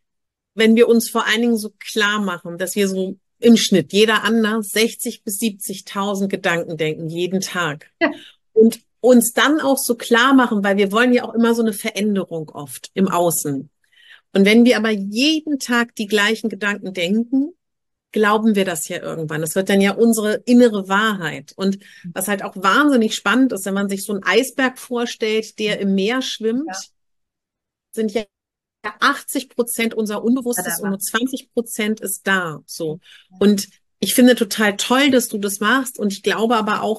wenn wir uns vor allen Dingen so klar machen, dass wir so im Schnitt, jeder anders, sechzig bis siebzigtausend Gedanken denken, jeden Tag. ja, Und uns dann auch so klar machen, weil wir wollen ja auch immer so eine Veränderung oft im Außen. Und wenn wir aber jeden Tag die gleichen Gedanken denken, glauben wir das ja irgendwann. Das wird dann ja unsere innere Wahrheit. Und was halt auch wahnsinnig spannend ist, wenn man sich so einen Eisberg vorstellt, der im Meer ja, schwimmt, sind ja achtzig Prozent unser Unbewusstes und wunderbar. nur zwanzig Prozent ist da. So. Und ich finde total toll, dass du das machst. Und ich glaube aber auch,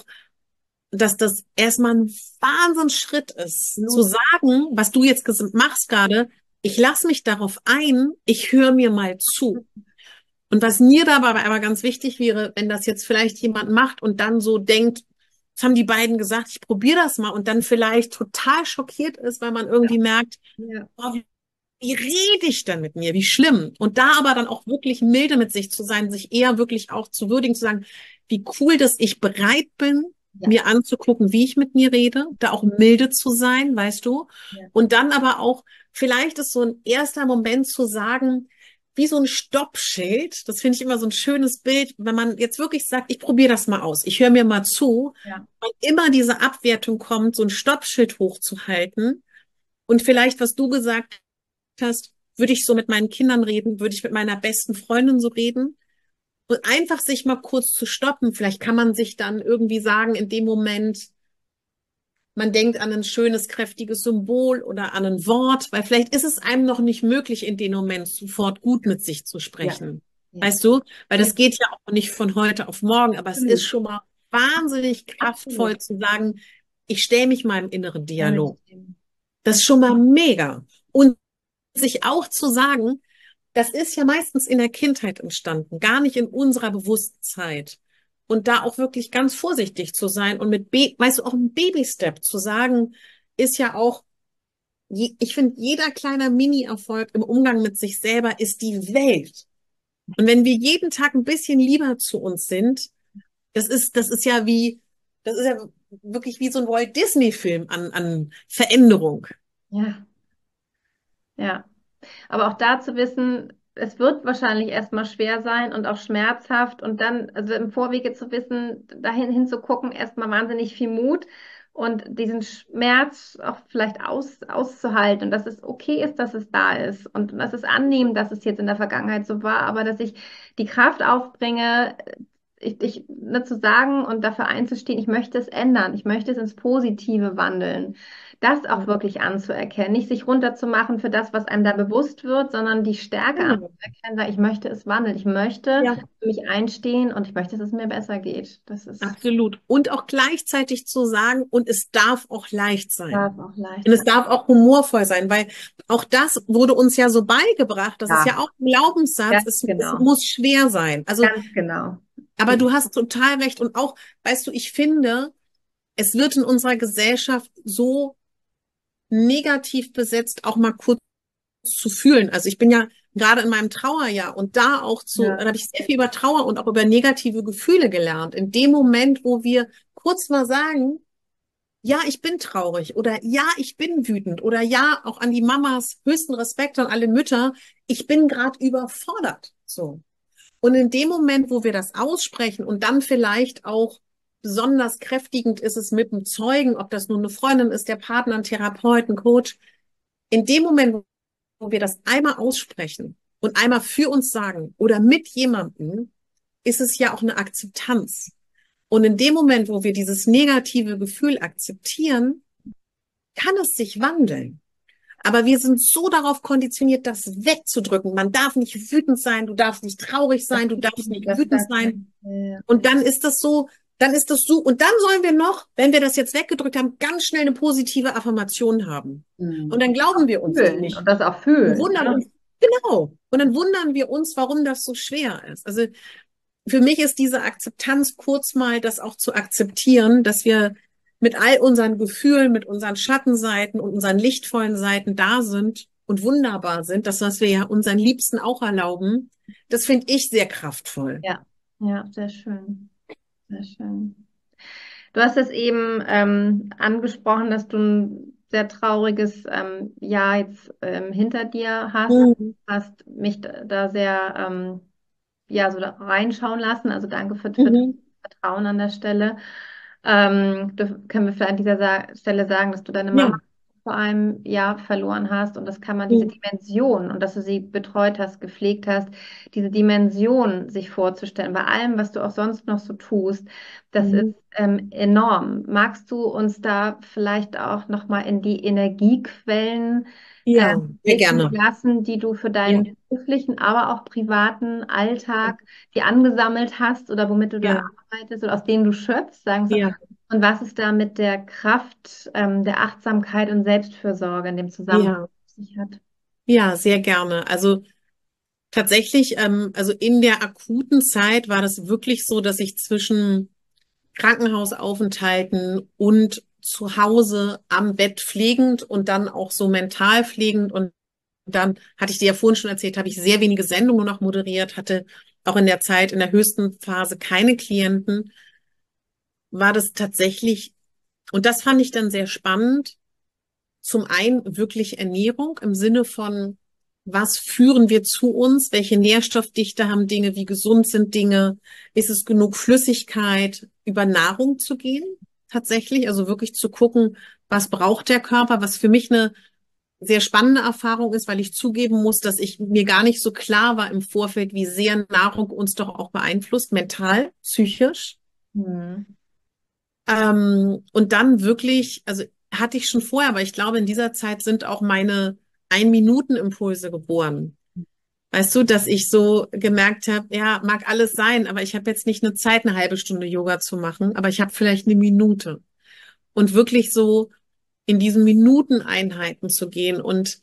dass das erstmal ein Wahnsinnsschritt ist, zu Absolut. sagen, was du jetzt ges- machst gerade, ich lasse mich darauf ein, ich höre mir mal zu. Und was mir dabei aber ganz wichtig wäre, wenn das jetzt vielleicht jemand macht und dann so denkt, das haben die beiden gesagt, ich probiere das mal und dann vielleicht total schockiert ist, weil man irgendwie merkt, Ja, oh, wie, wie rede ich denn mit mir, wie schlimm. Und da aber dann auch wirklich milde mit sich zu sein, sich eher wirklich auch zu würdigen, zu sagen, wie cool, dass ich bereit bin, ja, mir anzugucken, wie ich mit mir rede, da auch milde zu sein, weißt du. ja, Und dann aber auch, vielleicht ist so ein erster Moment zu sagen, wie so ein Stoppschild. Das finde ich immer so ein schönes Bild, wenn man jetzt wirklich sagt, ich probiere das mal aus, ich höre mir mal zu, ja, weil immer diese Abwertung kommt, so ein Stoppschild hochzuhalten. Und vielleicht, was du gesagt hast, würde ich so mit meinen Kindern reden, würde ich mit meiner besten Freundin so reden. Und einfach sich mal kurz zu stoppen. Vielleicht kann man sich dann irgendwie sagen, in dem Moment, man denkt an ein schönes, kräftiges Symbol oder an ein Wort, weil vielleicht ist es einem noch nicht möglich, in dem Moment sofort gut mit sich zu ja, sprechen. Ja. Weißt du? Weil Ja. das geht ja auch nicht von heute auf morgen, aber es ist Stimmt. schon mal wahnsinnig kraftvoll Absolut. zu sagen, ich stelle mich meinem inneren Ja, mit Dialog. dem. Das Das, ist schon mal mega. Und sich auch zu sagen, das ist ja meistens in der Kindheit entstanden, gar nicht in unserer Bewusstzeit. Und da auch wirklich ganz vorsichtig zu sein und mit, Be weißt du, auch ein Baby-Step zu sagen, ist ja auch, je, ich finde, jeder kleiner Mini-Erfolg im Umgang mit sich selber ist die Welt. Und wenn wir jeden Tag ein bisschen lieber zu uns sind, das ist, das ist ja wie, das ist ja wirklich wie so ein Walt Disney-Film an, an Veränderung. ja, ja. Aber auch da zu wissen, es wird wahrscheinlich erstmal schwer sein und auch schmerzhaft und dann, also im Vorwege zu wissen, dahin hinzugucken, erstmal wahnsinnig viel Mut und diesen Schmerz auch vielleicht aus, auszuhalten und dass es okay ist, dass es da ist und dass es annehmen, dass es jetzt in der Vergangenheit so war, aber dass ich die Kraft aufbringe, ich, ich, ne, zu sagen und dafür einzustehen, ich möchte es ändern, ich möchte es ins Positive wandeln. Das auch wirklich anzuerkennen, nicht sich runterzumachen für das, was einem da bewusst wird, sondern die Stärke Genau. anzuerkennen, sagen, ich möchte es wandeln, ich möchte Ja, für mich einstehen und ich möchte, dass es mir besser geht. Das ist, absolut. Und auch gleichzeitig zu sagen, und es darf auch leicht sein. darf auch leicht Und es sein. darf auch humorvoll sein, weil auch das wurde uns ja so beigebracht, das ist Ja, ja auch ein Glaubenssatz, ganz es, es genau, muss schwer sein. Also, ganz genau. aber Die, du hast total recht. Und auch, weißt du, ich finde, es wird in unserer Gesellschaft so negativ besetzt, auch mal kurz zu fühlen. Also ich bin ja gerade in meinem Trauerjahr und da auch zu, da ja, habe ich sehr viel über Trauer und auch über negative Gefühle gelernt. In dem Moment, wo wir kurz mal sagen, ja, ich bin traurig oder ja, ich bin wütend oder ja, auch an die Mamas, höchsten Respekt an alle Mütter, ich bin gerade überfordert. So. Und in dem Moment, wo wir das aussprechen und dann vielleicht auch besonders kräftigend ist es mit dem Zeugen, ob das nun eine Freundin ist, der Partner, ein Therapeut, ein Coach, in dem Moment, wo wir das einmal aussprechen und einmal für uns sagen oder mit jemandem, ist es ja auch eine Akzeptanz. Und in dem Moment, wo wir dieses negative Gefühl akzeptieren, kann es sich wandeln. Aber wir sind so darauf konditioniert, das wegzudrücken. Man darf nicht wütend sein, du darfst nicht traurig das, sein, du darfst nicht das, wütend das, sein. ja, Und dann ist das so, dann ist das so. Und dann sollen wir noch, wenn wir das jetzt weggedrückt haben, ganz schnell eine positive Affirmation haben. Und mhm. dann glauben wir uns die Fühlen und nicht. das auch Und fühlen. wundern Ne? uns, genau. Und dann wundern wir uns, warum das so schwer ist. Also für mich ist diese Akzeptanz kurz mal das auch zu akzeptieren, dass wir mit all unseren Gefühlen, mit unseren Schattenseiten und unseren lichtvollen Seiten da sind und wunderbar sind. Das, was wir ja unseren Liebsten auch erlauben, das finde ich sehr kraftvoll. Ja, ja, sehr schön, sehr schön. Du hast es eben ähm, angesprochen, dass du ein sehr trauriges ähm, Jahr jetzt ähm, hinter dir hast. Mhm. Hast mich da da sehr ähm, ja, so da reinschauen lassen. Also danke für, für das Mhm. Vertrauen an der Stelle. Ähm, du, können wir vielleicht an dieser Sa Stelle sagen, dass du deine Ja. Mama vor einem Jahr verloren hast und das kann man, diese Mhm. Dimension und dass du sie betreut hast, gepflegt hast, diese Dimension sich vorzustellen, bei allem, was du auch sonst noch so tust, das ist Mhm. ähm, enorm. Magst du uns da vielleicht auch nochmal in die Energiequellen äh, Ja, sehr blicken gerne. lassen, die du für Ja, deinen beruflichen, aber auch privaten Alltag, die angesammelt hast oder womit du da ja, arbeitest oder aus denen du schöpfst, sagen so. ja, Und was ist da mit der Kraft ähm, der Achtsamkeit und Selbstfürsorge in dem Zusammenhang ja, auf sich hat? ja, sehr gerne. Also tatsächlich, ähm, also in der akuten Zeit war das wirklich so, dass ich zwischen Krankenhausaufenthalten und zu Hause am Bett pflegend und dann auch so mental pflegend. Und dann hatte ich dir ja vorhin schon erzählt, habe ich sehr wenige Sendungen noch moderiert, hatte auch in der Zeit, in der höchsten Phase keine Klienten, war das tatsächlich, und das fand ich dann sehr spannend, zum einen wirklich Ernährung im Sinne von, was führen wir zu uns? Welche Nährstoffdichte haben Dinge? Wie gesund sind Dinge? Ist es genug Flüssigkeit, über Nahrung zu gehen? Tatsächlich, also wirklich zu gucken, was braucht der Körper? Was für mich eine sehr spannende Erfahrung ist, weil ich zugeben muss, dass ich mir gar nicht so klar war im Vorfeld, wie sehr Nahrung uns doch auch beeinflusst, mental, psychisch. Hm. Ähm, und dann wirklich, also hatte ich schon vorher, aber ich glaube, in dieser Zeit sind auch meine Ein-Minuten-Impulse geboren. Weißt du, dass ich so gemerkt habe, ja, mag alles sein, aber ich habe jetzt nicht eine Zeit, eine halbe Stunde Yoga zu machen, aber ich habe vielleicht eine Minute. Und wirklich so in diesen Minuteneinheiten zu gehen. Und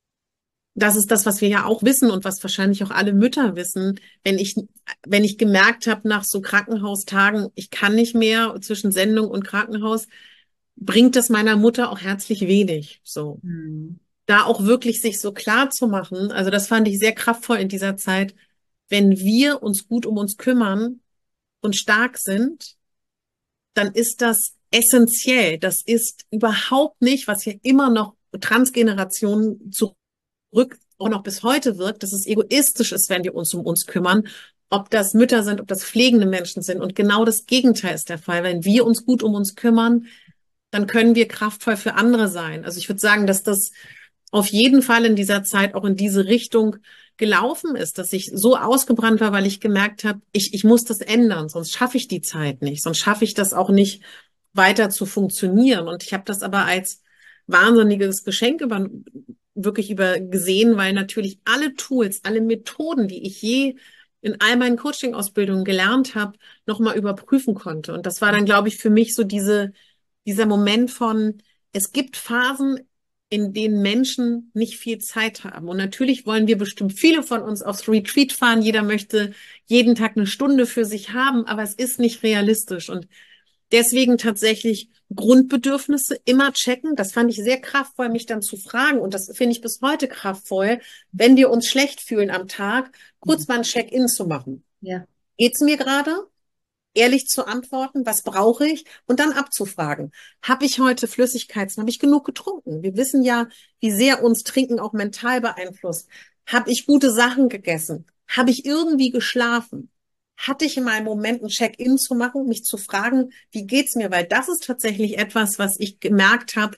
das ist das, was wir ja auch wissen und was wahrscheinlich auch alle Mütter wissen. Wenn ich, wenn ich gemerkt habe nach so Krankenhaustagen, ich kann nicht mehr zwischen Sendung und Krankenhaus, bringt das meiner Mutter auch herzlich wenig. So. Mhm. Da auch wirklich sich so klar zu machen. Also das fand ich sehr kraftvoll in dieser Zeit. Wenn wir uns gut um uns kümmern und stark sind, dann ist das essentiell. Das ist überhaupt nicht, was hier immer noch Transgenerationen zurück auch noch bis heute wirkt, dass es egoistisch ist, wenn wir uns um uns kümmern, ob das Mütter sind, ob das pflegende Menschen sind. Und genau das Gegenteil ist der Fall. Wenn wir uns gut um uns kümmern, dann können wir kraftvoll für andere sein. Also ich würde sagen, dass das auf jeden Fall in dieser Zeit auch in diese Richtung gelaufen ist, dass ich so ausgebrannt war, weil ich gemerkt habe, ich, ich muss das ändern, sonst schaffe ich die Zeit nicht, sonst schaffe ich das auch nicht weiter zu funktionieren. Und ich habe das aber als wahnsinniges Geschenk über, wirklich übergesehen, weil natürlich alle Tools, alle Methoden, die ich je in all meinen Coaching-Ausbildungen gelernt habe, nochmal überprüfen konnte. Und das war dann, glaube ich, für mich so diese, dieser Moment von, es gibt Phasen, in denen Menschen nicht viel Zeit haben. Und natürlich wollen wir bestimmt viele von uns aufs Retreat fahren. Jeder möchte jeden Tag eine Stunde für sich haben, aber es ist nicht realistisch. Und deswegen tatsächlich Grundbedürfnisse immer checken. Das fand ich sehr kraftvoll, mich dann zu fragen. Und das finde ich bis heute kraftvoll, wenn wir uns schlecht fühlen am Tag, kurz mal ein Check-in zu machen. Ja. Geht's mir gerade? Ehrlich zu antworten, was brauche ich? Und dann abzufragen. Habe ich heute Flüssigkeiten? Habe ich genug getrunken? Wir wissen ja, wie sehr uns Trinken auch mental beeinflusst. Habe ich gute Sachen gegessen? Habe ich irgendwie geschlafen? Hatte ich in meinem Moment ein Check-in zu machen, mich zu fragen, wie geht's mir? Weil das ist tatsächlich etwas, was ich gemerkt habe,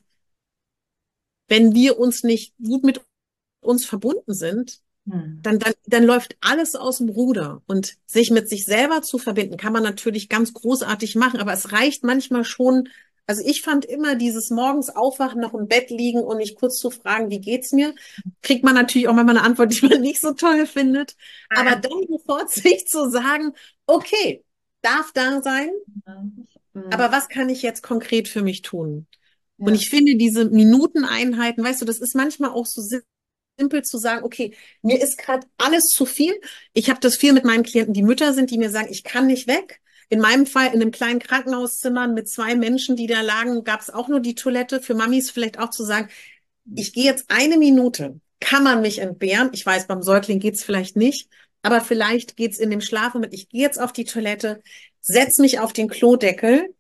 wenn wir uns nicht gut mit uns verbunden sind, Hm. dann, dann, dann läuft alles aus dem Ruder. Und sich mit sich selber zu verbinden, kann man natürlich ganz großartig machen, aber es reicht manchmal schon. Also ich fand immer dieses morgens aufwachen, noch im Bett liegen und mich kurz zu fragen, wie geht's mir, kriegt man natürlich auch manchmal eine Antwort, die man nicht so toll findet. Aber dann sofort sich zu sagen, okay, darf da sein, Mhm. aber was kann ich jetzt konkret für mich tun? Und Ja. ich finde diese Minuteneinheiten, weißt du, das ist manchmal auch so simpel zu sagen, okay, mir ist gerade alles zu viel. Ich habe das viel mit meinen Klienten, die Mütter sind, die mir sagen, ich kann nicht weg. In meinem Fall in einem kleinen Krankenhauszimmer mit zwei Menschen, die da lagen, gab es auch nur die Toilette. Für Mamis vielleicht auch zu sagen, ich gehe jetzt eine Minute, kann man mich entbehren? Ich weiß, beim Säugling geht's vielleicht nicht, aber vielleicht geht's in dem Schlafmoment. Ich gehe jetzt auf die Toilette, setz mich auf den Klodeckel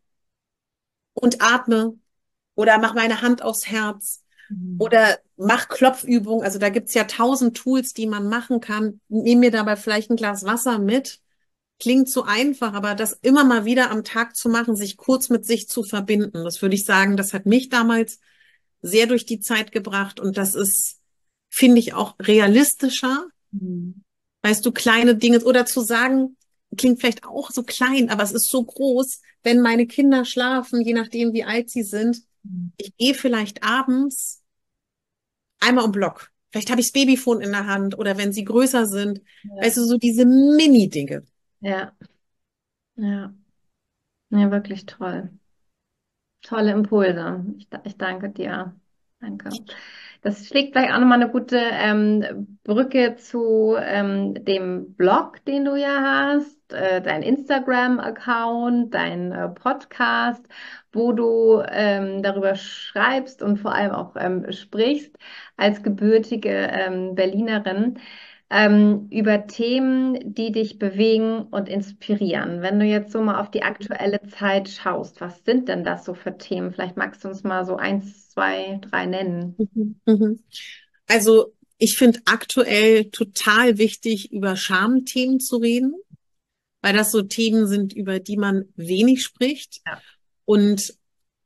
und atme oder mach meine Hand aufs Herz Mhm. oder mach Klopfübungen. Also da gibt's ja tausend Tools, die man machen kann. Nehm mir dabei vielleicht ein Glas Wasser mit. Klingt so einfach, aber das immer mal wieder am Tag zu machen, sich kurz mit sich zu verbinden, das würde ich sagen, das hat mich damals sehr durch die Zeit gebracht und das ist, finde ich, auch realistischer. Mhm. Weißt du, kleine Dinge oder zu sagen, klingt vielleicht auch so klein, aber es ist so groß, wenn meine Kinder schlafen, je nachdem, wie alt sie sind. Ich gehe vielleicht abends einmal um Block. Vielleicht habe ich das Babyphone in der Hand oder wenn sie größer sind. Ja. Weißt du, so diese Mini-Dinge. Ja. Ja. Ja, wirklich toll. Tolle Impulse. Ich, da- ich danke dir. Danke. Das schlägt vielleicht auch nochmal eine gute ähm, Brücke zu ähm, dem Blog, den du ja hast, äh, dein Instagram-Account, dein äh, Podcast, wo du ähm, darüber schreibst und vor allem auch ähm, sprichst als gebürtige ähm, Berlinerin ähm, über Themen, die dich bewegen und inspirieren. Wenn du jetzt so mal auf die aktuelle Zeit schaust, was sind denn das so für Themen? Vielleicht magst du uns mal so eins, zwei, drei nennen. Mhm. Mhm. Also ich finde aktuell total wichtig, über Schamthemen zu reden, weil das so Themen sind, über die man wenig spricht. Ja. Und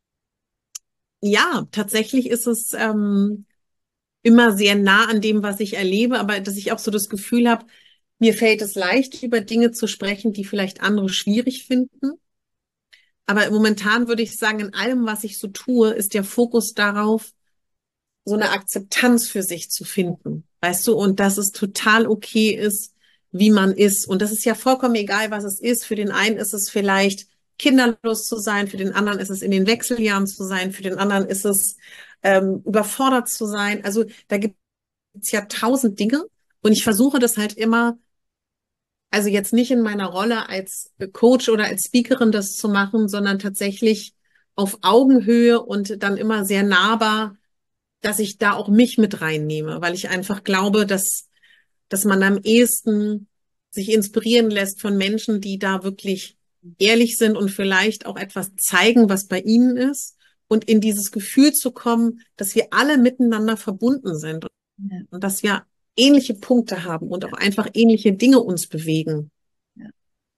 ja, tatsächlich ist es ähm, immer sehr nah an dem, was ich erlebe, aber dass ich auch so das Gefühl habe, mir fällt es leicht, über Dinge zu sprechen, die vielleicht andere schwierig finden. Aber momentan würde ich sagen, in allem, was ich so tue, ist der Fokus darauf, so eine Akzeptanz für sich zu finden. weißt du, und dass es total okay ist, wie man ist. Und das ist ja vollkommen egal, was es ist. Für den einen ist es vielleicht kinderlos zu sein, für den anderen ist es in den Wechseljahren zu sein, für den anderen ist es ähm, überfordert zu sein. Also da gibt es ja tausend Dinge. Und ich versuche das halt immer, also jetzt nicht in meiner Rolle als Coach oder als Speakerin das zu machen, sondern tatsächlich auf Augenhöhe und dann immer sehr nahbar, dass ich da auch mich mit reinnehme, weil ich einfach glaube, dass, dass man am ehesten sich inspirieren lässt von Menschen, die da wirklich ehrlich sind und vielleicht auch etwas zeigen, was bei ihnen ist und in dieses Gefühl zu kommen, dass wir alle miteinander verbunden sind Ja, und dass wir ähnliche Punkte haben und auch einfach ähnliche Dinge uns bewegen. ja,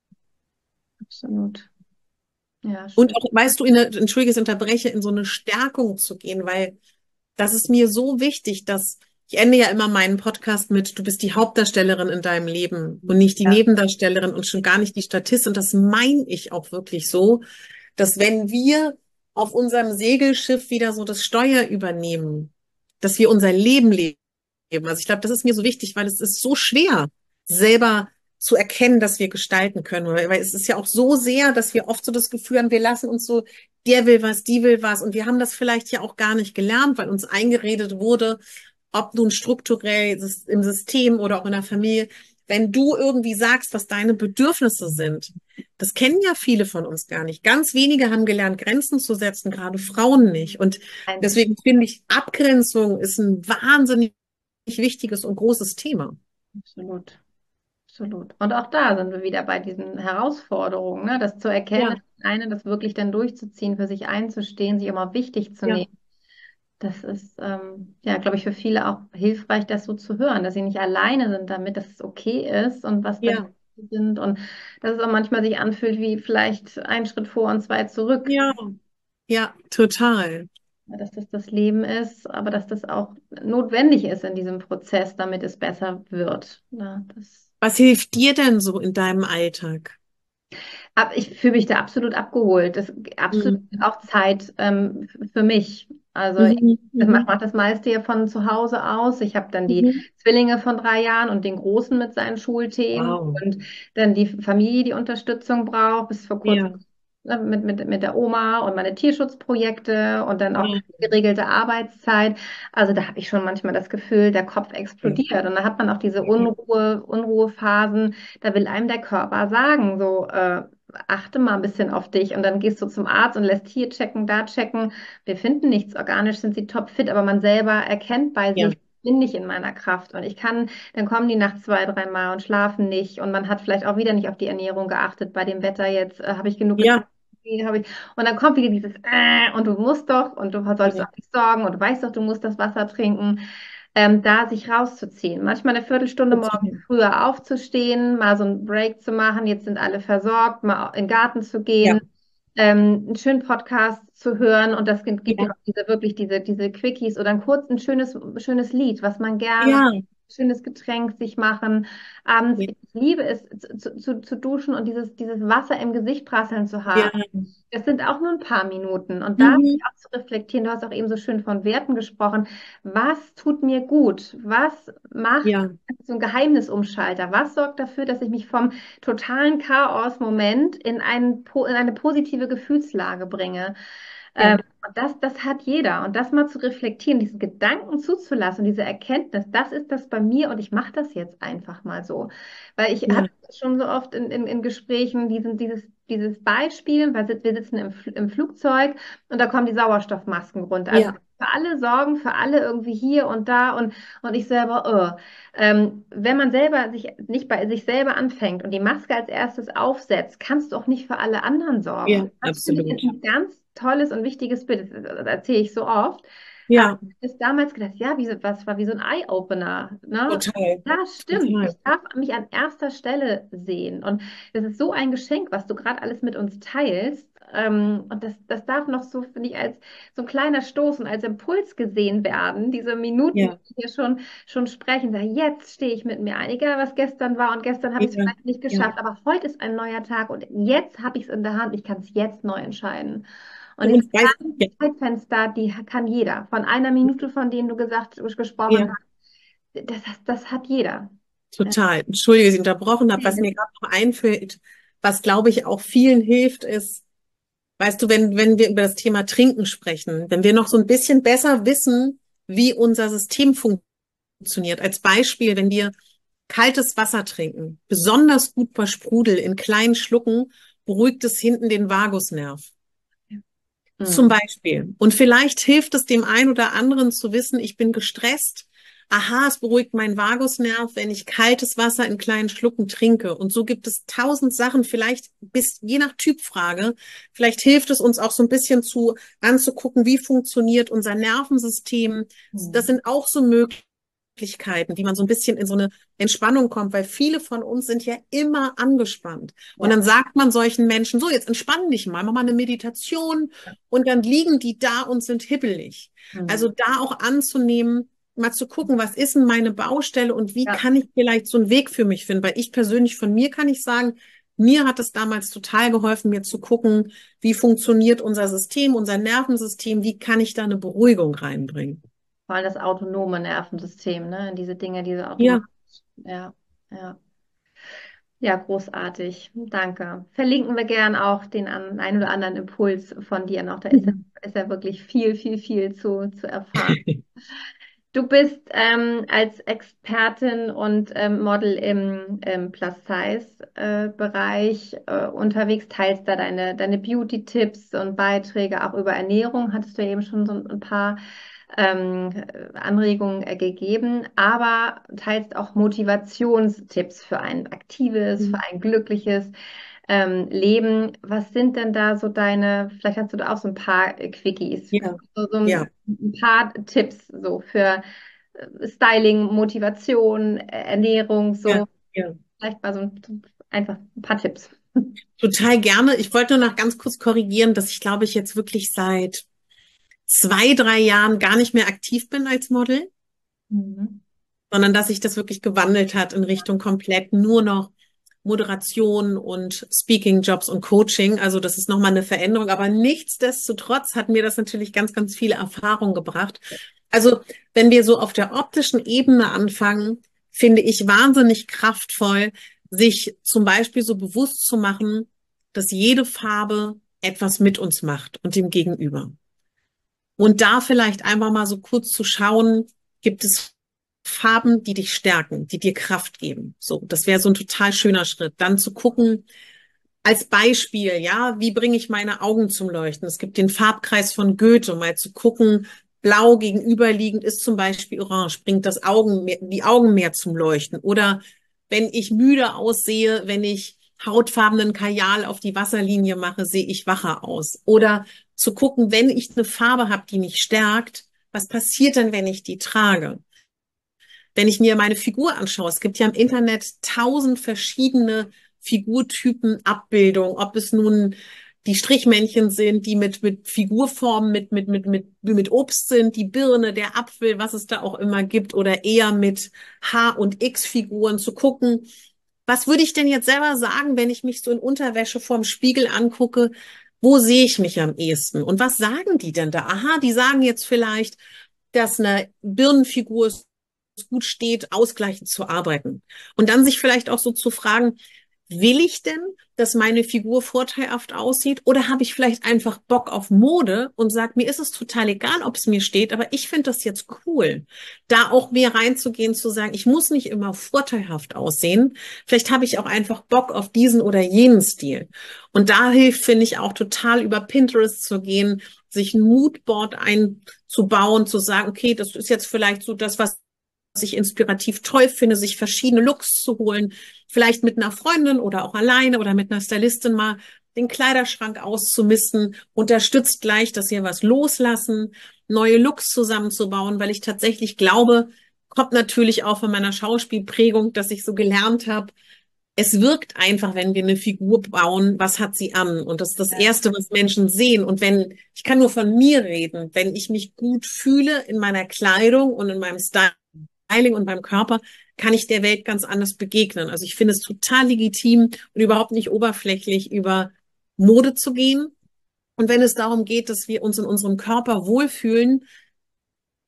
absolut. Ja, Und schön. auch, weißt du, in eine, entschuldige, ich unterbreche, in so eine Stärkung zu gehen, weil das ist mir so wichtig, dass ich ende ja immer meinen Podcast mit, du bist die Hauptdarstellerin in deinem Leben und nicht die Ja, Nebendarstellerin und schon gar nicht die Statistin. Und das meine ich auch wirklich so, dass wenn wir auf unserem Segelschiff wieder so das Steuer übernehmen, dass wir unser Leben leben. Also ich glaube, das ist mir so wichtig, weil es ist so schwer, selber zu erkennen, dass wir gestalten können. Weil, weil es ist ja auch so sehr, dass wir oft so das Gefühl haben, wir lassen uns so, der will was, die will was. Und wir haben das vielleicht ja auch gar nicht gelernt, weil uns eingeredet wurde, ob nun strukturell im System oder auch in der Familie, wenn du irgendwie sagst, was deine Bedürfnisse sind. Das kennen ja viele von uns gar nicht. Ganz wenige haben gelernt, Grenzen zu setzen, gerade Frauen nicht. Und ein, deswegen finde ich, Abgrenzung ist ein wahnsinnig wichtiges und großes Thema. absolut. Absolut. Und auch da sind wir wieder bei diesen Herausforderungen, ne? Das zu erkennen, Ja, das eine, das wirklich dann durchzuziehen, für sich einzustehen, sich auch mal wichtig zu ja, nehmen. Das ist, ähm, ja, glaube ich, für viele auch hilfreich, das so zu hören, dass sie nicht alleine sind damit, dass es okay ist und was dann ja, sind und dass es auch manchmal sich anfühlt wie vielleicht ein Schritt vor und zwei zurück. ja, ja, total. Ja, dass das das Leben ist, aber dass das auch notwendig ist in diesem Prozess, damit es besser wird. Ja, das Was hilft dir denn so in deinem Alltag? Ab, ich fühle mich da absolut abgeholt. Das ist absolut Mhm. auch Zeit ähm, f- für mich. Also ich Mhm. mache Mhm. mach das meiste ja von zu Hause aus. Ich habe dann die Mhm. Zwillinge von drei Jahren und den Großen mit seinen Schulthemen Wow. und dann die Familie, die Unterstützung braucht. Bis vor kurzem Ja, ne, mit, mit, mit der Oma und meine Tierschutzprojekte und dann auch ja, geregelte Arbeitszeit. Also da habe ich schon manchmal das Gefühl, der Kopf ja, explodiert. Und da hat man auch diese ja, Unruhe, Unruhephasen. Da will einem der Körper sagen, so, äh, achte mal ein bisschen auf dich und dann gehst du zum Arzt und lässt hier checken, da checken. Wir finden nichts. Organisch sind sie topfit, aber man selber erkennt bei ja, sich, ich bin nicht in meiner Kraft und ich kann, dann kommen die nachts zwei, dreimal und schlafen nicht und man hat vielleicht auch wieder nicht auf die Ernährung geachtet. Bei dem Wetter jetzt äh, habe ich genug getrunken. ja, Habe ich, und dann kommt wieder dieses äh, und du musst doch und du sollst ja, auf dich sorgen und du weißt doch, du musst das Wasser trinken, ähm, da sich rauszuziehen. Manchmal eine Viertelstunde morgens total. früher aufzustehen, mal so einen Break zu machen, jetzt sind alle versorgt, mal in den Garten zu gehen, Ja, ähm, einen schönen Podcast zu hören und das gibt ja ja, auch diese wirklich diese, diese Quickies oder ein kurz ein schönes, schönes Lied, was man gerne, ja, schönes Getränk sich machen. Abends, ja, ich liebe es zu, zu, zu duschen und dieses, dieses Wasser im Gesicht prasseln zu ja. haben. Das sind auch nur ein paar Minuten. Und da sich Mhm. auch zu reflektieren, du hast auch eben so schön von Werten gesprochen. Was tut mir gut? Was macht Ja, so ein Geheimnisumschalter? Was sorgt dafür, dass ich mich vom totalen Chaos-Moment in ein, po- in eine positive Gefühlslage bringe? ja, Ähm, und das, das hat jeder. Und das mal zu reflektieren, diesen Gedanken zuzulassen, diese Erkenntnis, das ist das bei mir und ich mache das jetzt einfach mal so. Weil ich ja, hatte schon so oft in, in, in Gesprächen diesen, dieses, dieses Beispiel, weil wir sitzen im, Fl- im Flugzeug und da kommen die Sauerstoffmasken runter. Also ja, für alle Sorgen, für alle irgendwie hier und da und, und ich selber, oh. Ähm, wenn man selber sich nicht bei sich selber anfängt und die Maske als erstes aufsetzt, kannst du auch nicht für alle anderen sorgen. ja, Das finde ich ist absolut. ein ganz tolles und wichtiges Bild. Das, das erzähle ich so oft. Aber Ja, ich habe bis damals gedacht, ja, wie, so- was war wie so ein Eye-Opener, ne? total, Ja, stimmt. Ich total. darf mich an erster Stelle sehen. Und das ist so ein Geschenk, was du gerade alles mit uns teilst. Ähm, und das, das darf noch so, finde ich, als so ein kleiner Stoß und als Impuls gesehen werden. Diese Minuten, die Ja, wir hier schon, schon sprechen, sagen, jetzt stehe ich mit mir ein. Egal, was gestern war und gestern habe ich es ja, vielleicht nicht ja. geschafft, aber heute ist ein neuer Tag und jetzt habe ich es in der Hand. Ich kann es jetzt neu entscheiden. Und Du, diese und weißt, ja, kleinen Zeitfenster, die kann jeder. Von einer Minute, von denen du gesagt, gesprochen ja, hast, das, das, das hat jeder. Äh, Total. Entschuldige, dass ich unterbrochen habe. Was mir gerade noch einfällt, was glaube ich auch vielen hilft, ist, weißt du, wenn, wenn wir über das Thema Trinken sprechen, wenn wir noch so ein bisschen besser wissen, wie unser System funktioniert. Als Beispiel, wenn wir kaltes Wasser trinken, besonders gut bei Sprudel in kleinen Schlucken, beruhigt es hinten den Vagusnerv. Zum Mhm. Beispiel. Und vielleicht hilft es dem einen oder anderen zu wissen, ich bin gestresst. Aha, es beruhigt meinen Vagusnerv, wenn ich kaltes Wasser in kleinen Schlucken trinke. Und so gibt es tausend Sachen, vielleicht bis je nach Typfrage. Vielleicht hilft es uns auch so ein bisschen zu anzugucken, wie funktioniert unser Nervensystem. Das Mhm. sind auch so Möglichkeiten, Möglichkeiten, wie man so ein bisschen in so eine Entspannung kommt, weil viele von uns sind ja immer angespannt. Und Ja. dann sagt man solchen Menschen, so, jetzt entspann dich mal, mach mal eine Meditation und dann liegen die da und sind hibbelig. Also Mhm. da auch anzunehmen, mal zu gucken, was ist denn meine Baustelle und wie Ja. kann ich vielleicht so einen Weg für mich finden? Weil ich persönlich von mir kann ich sagen, mir hat es damals total geholfen, mir zu gucken, wie funktioniert unser System, unser Nervensystem, wie kann ich da eine Beruhigung reinbringen? Vor allem das autonome Nervensystem, ne? Diese Dinge, diese Ja, automatisch. Ja, ja. Ja, großartig. Danke. Verlinken wir gern auch den an, ein oder anderen Impuls von dir noch. Da ist ja, ist ja wirklich viel, viel, viel zu, zu erfahren. Du bist ähm, als Expertin und ähm, Model im, im Plus-Size-Bereich äh, unterwegs, teilst da deine, deine Beauty-Tipps und Beiträge auch über Ernährung, hattest du ja eben schon so ein paar ähm, Anregungen äh, gegeben, aber teilst auch Motivationstipps für ein aktives, für ein glückliches ähm, Leben. Was sind denn da so deine, vielleicht hast du da auch so ein paar äh, Quickies, ja, so, so ja. ein, ein paar Tipps so für äh, Styling, Motivation, äh, Ernährung, Ja, so ja. vielleicht mal so ein, so einfach ein paar Tipps. Total gerne. Ich wollte nur noch ganz kurz korrigieren, dass ich glaube ich jetzt wirklich seit zwei, drei Jahren gar nicht mehr aktiv bin als Model, Mhm. sondern dass sich das wirklich gewandelt hat in Richtung komplett nur noch Moderation und Speaking-Jobs und Coaching. Also das ist nochmal eine Veränderung. Aber nichtsdestotrotz hat mir das natürlich ganz, ganz viele Erfahrungen gebracht. Also wenn wir so auf der optischen Ebene anfangen, finde ich wahnsinnig kraftvoll, sich zum Beispiel so bewusst zu machen, dass jede Farbe etwas mit uns macht und dem Gegenüber. Und da vielleicht einfach mal so kurz zu schauen, gibt es Farben, die dich stärken, die dir Kraft geben. So, das wäre so ein total schöner Schritt. Dann zu gucken, als Beispiel, ja, wie bringe ich meine Augen zum Leuchten? Es gibt den Farbkreis von Goethe, mal zu gucken, blau gegenüberliegend ist zum Beispiel orange, bringt das Augen mehr, die Augen mehr zum Leuchten. Oder wenn ich müde aussehe, wenn ich hautfarbenen Kajal auf die Wasserlinie mache, sehe ich wacher aus. Oder zu gucken, wenn ich eine Farbe habe, die mich stärkt, was passiert denn, wenn ich die trage? Wenn ich mir meine Figur anschaue, es gibt ja im Internet tausend verschiedene Figurtypen, Abbildungen, ob es nun die Strichmännchen sind, die mit, mit Figurformen, mit, mit, mit, mit, mit Obst sind, die Birne, der Apfel, was es da auch immer gibt, oder eher mit H- und X-Figuren zu gucken. Was würde ich denn jetzt selber sagen, wenn ich mich so in Unterwäsche vorm Spiegel angucke? Wo sehe ich mich am ehesten? Und was sagen die denn da? Aha, die sagen jetzt vielleicht, dass eine Birnenfigur gut steht, ausgleichend zu arbeiten. Und dann sich vielleicht auch so zu fragen, will ich denn, dass meine Figur vorteilhaft aussieht? Oder habe ich vielleicht einfach Bock auf Mode und sage, mir ist es total egal, ob es mir steht, aber ich finde das jetzt cool. Da auch mehr reinzugehen, zu sagen, ich muss nicht immer vorteilhaft aussehen. Vielleicht habe ich auch einfach Bock auf diesen oder jenen Stil. Und da hilft, finde ich, auch total über Pinterest zu gehen, sich ein Moodboard einzubauen, zu sagen, okay, das ist jetzt vielleicht so das, was ich inspirativ toll finde, sich verschiedene Looks zu holen, vielleicht mit einer Freundin oder auch alleine oder mit einer Stylistin mal den Kleiderschrank auszumisten, unterstützt gleich, dass wir was loslassen, neue Looks zusammenzubauen, weil ich tatsächlich glaube, kommt natürlich auch von meiner Schauspielprägung, dass ich so gelernt habe, es wirkt einfach, wenn wir eine Figur bauen, was hat sie an? Und das ist das Erste, was Menschen sehen. Und wenn, ich kann nur von mir reden, wenn ich mich gut fühle in meiner Kleidung und in meinem Style, Styling und beim Körper, kann ich der Welt ganz anders begegnen. Also ich finde es total legitim und überhaupt nicht oberflächlich über Mode zu gehen. Und wenn es darum geht, dass wir uns in unserem Körper wohlfühlen,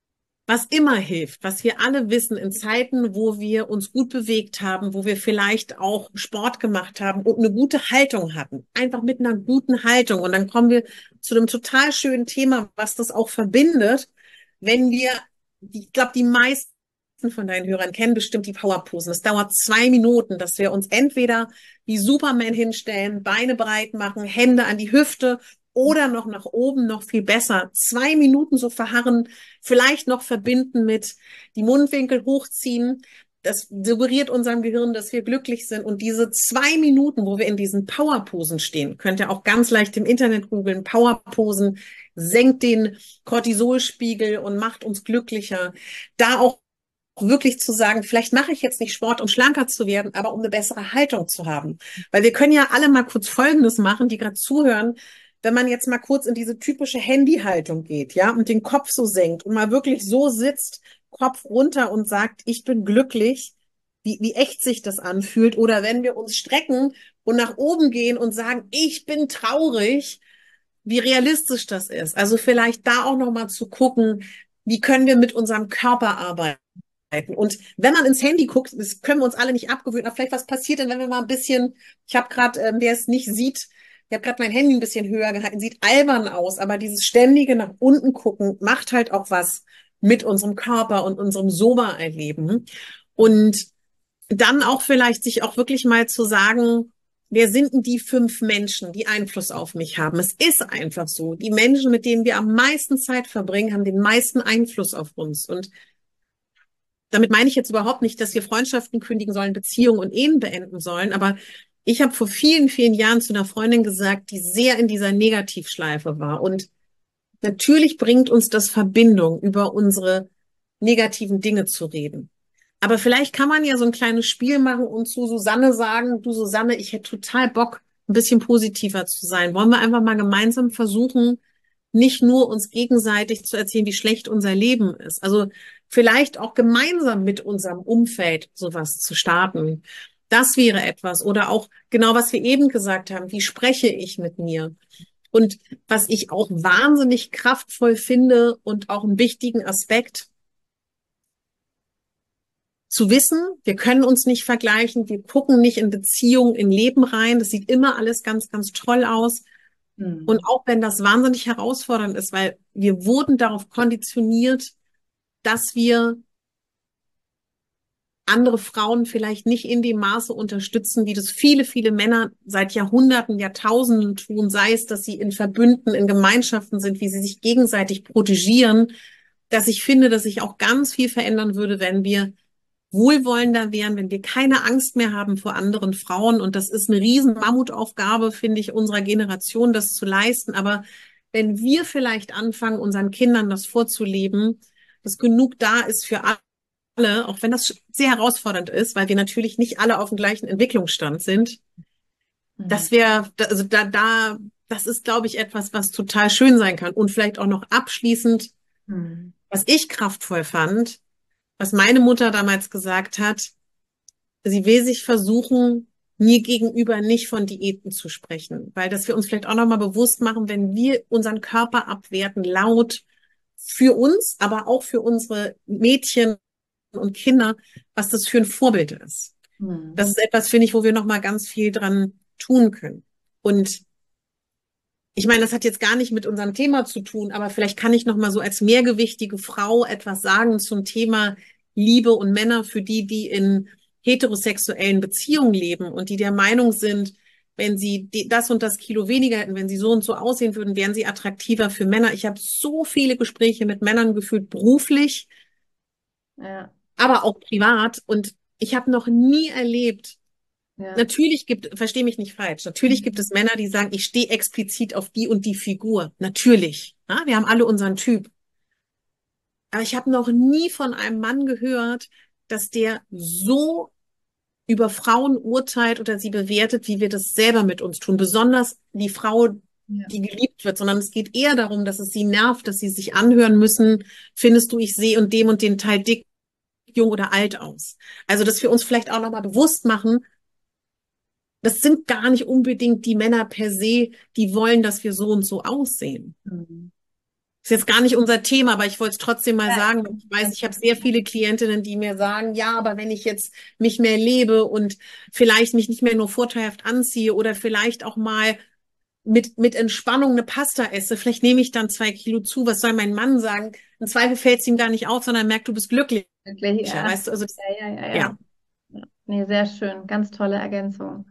was immer hilft, was wir alle wissen in Zeiten, wo wir uns gut bewegt haben, wo wir vielleicht auch Sport gemacht haben und eine gute Haltung hatten. Einfach mit einer guten Haltung. Und dann kommen wir zu einem total schönen Thema, was das auch verbindet, wenn wir, ich glaube, die meisten von deinen Hörern kennen bestimmt die Powerposen. Es dauert zwei Minuten, dass wir uns entweder wie Superman hinstellen, Beine breit machen, Hände an die Hüfte oder noch nach oben, noch viel besser. Zwei Minuten so verharren, vielleicht noch verbinden mit die Mundwinkel hochziehen. Das suggeriert unserem Gehirn, dass wir glücklich sind. Und diese zwei Minuten, wo wir in diesen Powerposen stehen, könnt ihr auch ganz leicht im Internet googeln. Powerposen senkt den Cortisolspiegel und macht uns glücklicher. Da auch wirklich zu sagen, vielleicht mache ich jetzt nicht Sport, um schlanker zu werden, aber um eine bessere Haltung zu haben. Weil wir können ja alle mal kurz Folgendes machen, die gerade zuhören. Wenn man jetzt mal kurz in diese typische Handyhaltung geht, ja, und den Kopf so senkt und mal wirklich so sitzt, Kopf runter und sagt, ich bin glücklich, wie, wie echt sich das anfühlt. Oder wenn wir uns strecken und nach oben gehen und sagen, ich bin traurig, wie realistisch das ist. Also vielleicht da auch nochmal zu gucken, wie können wir mit unserem Körper arbeiten. Und wenn man ins Handy guckt, das können wir uns alle nicht abgewöhnen, aber vielleicht was passiert denn, wenn wir mal ein bisschen, ich habe gerade, ähm, wer es nicht sieht, ich habe gerade mein Handy ein bisschen höher gehalten, sieht albern aus, aber dieses ständige nach unten gucken macht halt auch was mit unserem Körper und unserem Soma-Erleben. Und dann auch vielleicht sich auch wirklich mal zu sagen, wer sind denn die fünf Menschen, die Einfluss auf mich haben? Es ist einfach so. Die Menschen, mit denen wir am meisten Zeit verbringen, haben den meisten Einfluss auf uns. Und damit meine ich jetzt überhaupt nicht, dass wir Freundschaften kündigen sollen, Beziehungen und Ehen beenden sollen. Aber ich habe vor vielen, vielen Jahren zu einer Freundin gesagt, die sehr in dieser Negativschleife war. Und natürlich bringt uns das Verbindung, über unsere negativen Dinge zu reden. Aber vielleicht kann man ja so ein kleines Spiel machen und zu Susanne sagen, du Susanne, ich hätte total Bock, ein bisschen positiver zu sein. Wollen wir einfach mal gemeinsam versuchen, nicht nur uns gegenseitig zu erzählen, wie schlecht unser Leben ist. Also vielleicht auch gemeinsam mit unserem Umfeld sowas zu starten. Das wäre etwas. Oder auch genau, was wir eben gesagt haben, wie spreche ich mit mir? Und was ich auch wahnsinnig kraftvoll finde und auch einen wichtigen Aspekt, zu wissen, wir können uns nicht vergleichen, wir gucken nicht in Beziehungen, in Leben rein. Das sieht immer alles ganz, ganz toll aus. Mhm. Und auch wenn das wahnsinnig herausfordernd ist, weil wir wurden darauf konditioniert, dass wir andere Frauen vielleicht nicht in dem Maße unterstützen, wie das viele, viele Männer seit Jahrhunderten, Jahrtausenden tun, sei es, dass sie in Verbünden, in Gemeinschaften sind, wie sie sich gegenseitig protegieren, dass ich finde, dass sich auch ganz viel verändern würde, wenn wir wohlwollender wären, wenn wir keine Angst mehr haben vor anderen Frauen. Und das ist eine riesen Mammutaufgabe, finde ich, unserer Generation, das zu leisten. Aber wenn wir vielleicht anfangen, unseren Kindern das vorzuleben, dass genug da ist für alle, auch wenn das sehr herausfordernd ist, weil wir natürlich nicht alle auf dem gleichen Entwicklungsstand sind, mhm. das wäre, also da, da, das ist, glaube ich, etwas, was total schön sein kann. Und vielleicht auch noch abschließend, mhm. was ich kraftvoll fand, was meine Mutter damals gesagt hat, sie will sich versuchen, mir gegenüber nicht von Diäten zu sprechen, weil dass wir uns vielleicht auch nochmal bewusst machen, wenn wir unseren Körper abwerten, laut für uns, aber auch für unsere Mädchen und Kinder, was das für ein Vorbild ist. Mhm. Das ist etwas, finde ich, wo wir nochmal ganz viel dran tun können. Und ich meine, das hat jetzt gar nicht mit unserem Thema zu tun, aber vielleicht kann ich noch mal so als mehrgewichtige Frau etwas sagen zum Thema Liebe und Männer für die, die in heterosexuellen Beziehungen leben und die der Meinung sind, wenn sie das und das Kilo weniger hätten, wenn sie so und so aussehen würden, wären sie attraktiver für Männer. Ich habe so viele Gespräche mit Männern geführt, beruflich, ja. aber auch privat. Und ich habe noch nie erlebt, ja. Natürlich gibt, versteh mich nicht falsch, natürlich mhm. gibt es Männer, die sagen, ich stehe explizit auf die und die Figur. Natürlich. Ja, wir haben alle unseren Typ. Aber ich habe noch nie von einem Mann gehört, dass der so über Frauen urteilt oder sie bewertet, wie wir das selber mit uns tun. Besonders die Frau, ja. die geliebt wird, sondern es geht eher darum, dass es sie nervt, dass sie sich anhören müssen, findest du, ich sehe und dem und den Teil dick, jung oder alt aus. Also, dass wir uns vielleicht auch nochmal bewusst machen, das sind gar nicht unbedingt die Männer per se, die wollen, dass wir so und so aussehen. Mhm. ist jetzt gar nicht unser Thema, aber ich wollte es trotzdem mal Ja, sagen, weil ich weiß, ich habe sehr viele Klientinnen, die mir sagen, ja, aber wenn ich jetzt mich mehr lebe und vielleicht mich nicht mehr nur vorteilhaft anziehe oder vielleicht auch mal mit, mit Entspannung eine Pasta esse, vielleicht nehme ich dann zwei Kilo zu, was soll mein Mann sagen? Im Zweifel fällt es ihm gar nicht auf, sondern merkt, du bist glücklicher, wirklich, ja. weißt du, also das, Ja, ja, ja, ja. ja. Ja. Nee, sehr schön. Ganz tolle Ergänzung.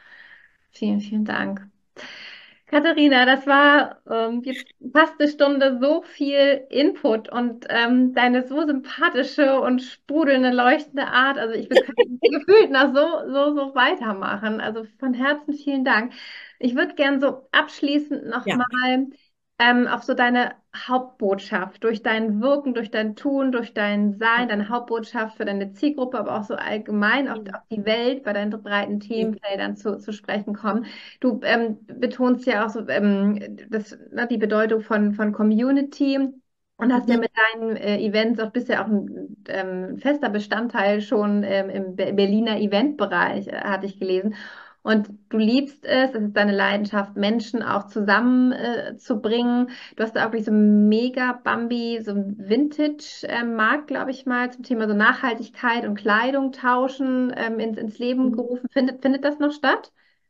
Vielen, vielen Dank. Katharina, das war ähm, jetzt fast eine Stunde so viel Input und ähm, deine so sympathische und sprudelnde, leuchtende Art. Also ich, wir können gefühlt noch so, so, so weitermachen. Also von Herzen vielen Dank. Ich würde gern so abschließend Ja. nochmal ähm, auf so deine Hauptbotschaft, durch dein Wirken, durch dein Tun, durch dein Sein, deine Hauptbotschaft für deine Zielgruppe, aber auch so allgemein auf, auf die Welt bei deinen breiten Themenfeldern zu, zu sprechen kommen. Du ähm, betonst ja auch so ähm, das, ne, die Bedeutung von, von Community und hast ja Mhm. mit deinen äh, Events auch bisher auch ein ähm, fester Bestandteil schon ähm, im Be- Berliner Eventbereich, äh, hatte ich gelesen. Und du liebst es, es ist deine Leidenschaft, Menschen auch zusammenzubringen. Äh, zu bringen. Du hast da auch wirklich so mega Bambi, so ein Vintage-Markt, glaube ich mal, zum Thema so Nachhaltigkeit und Kleidung tauschen ähm, ins, ins Leben Mhm. gerufen. Findet, findet das noch statt?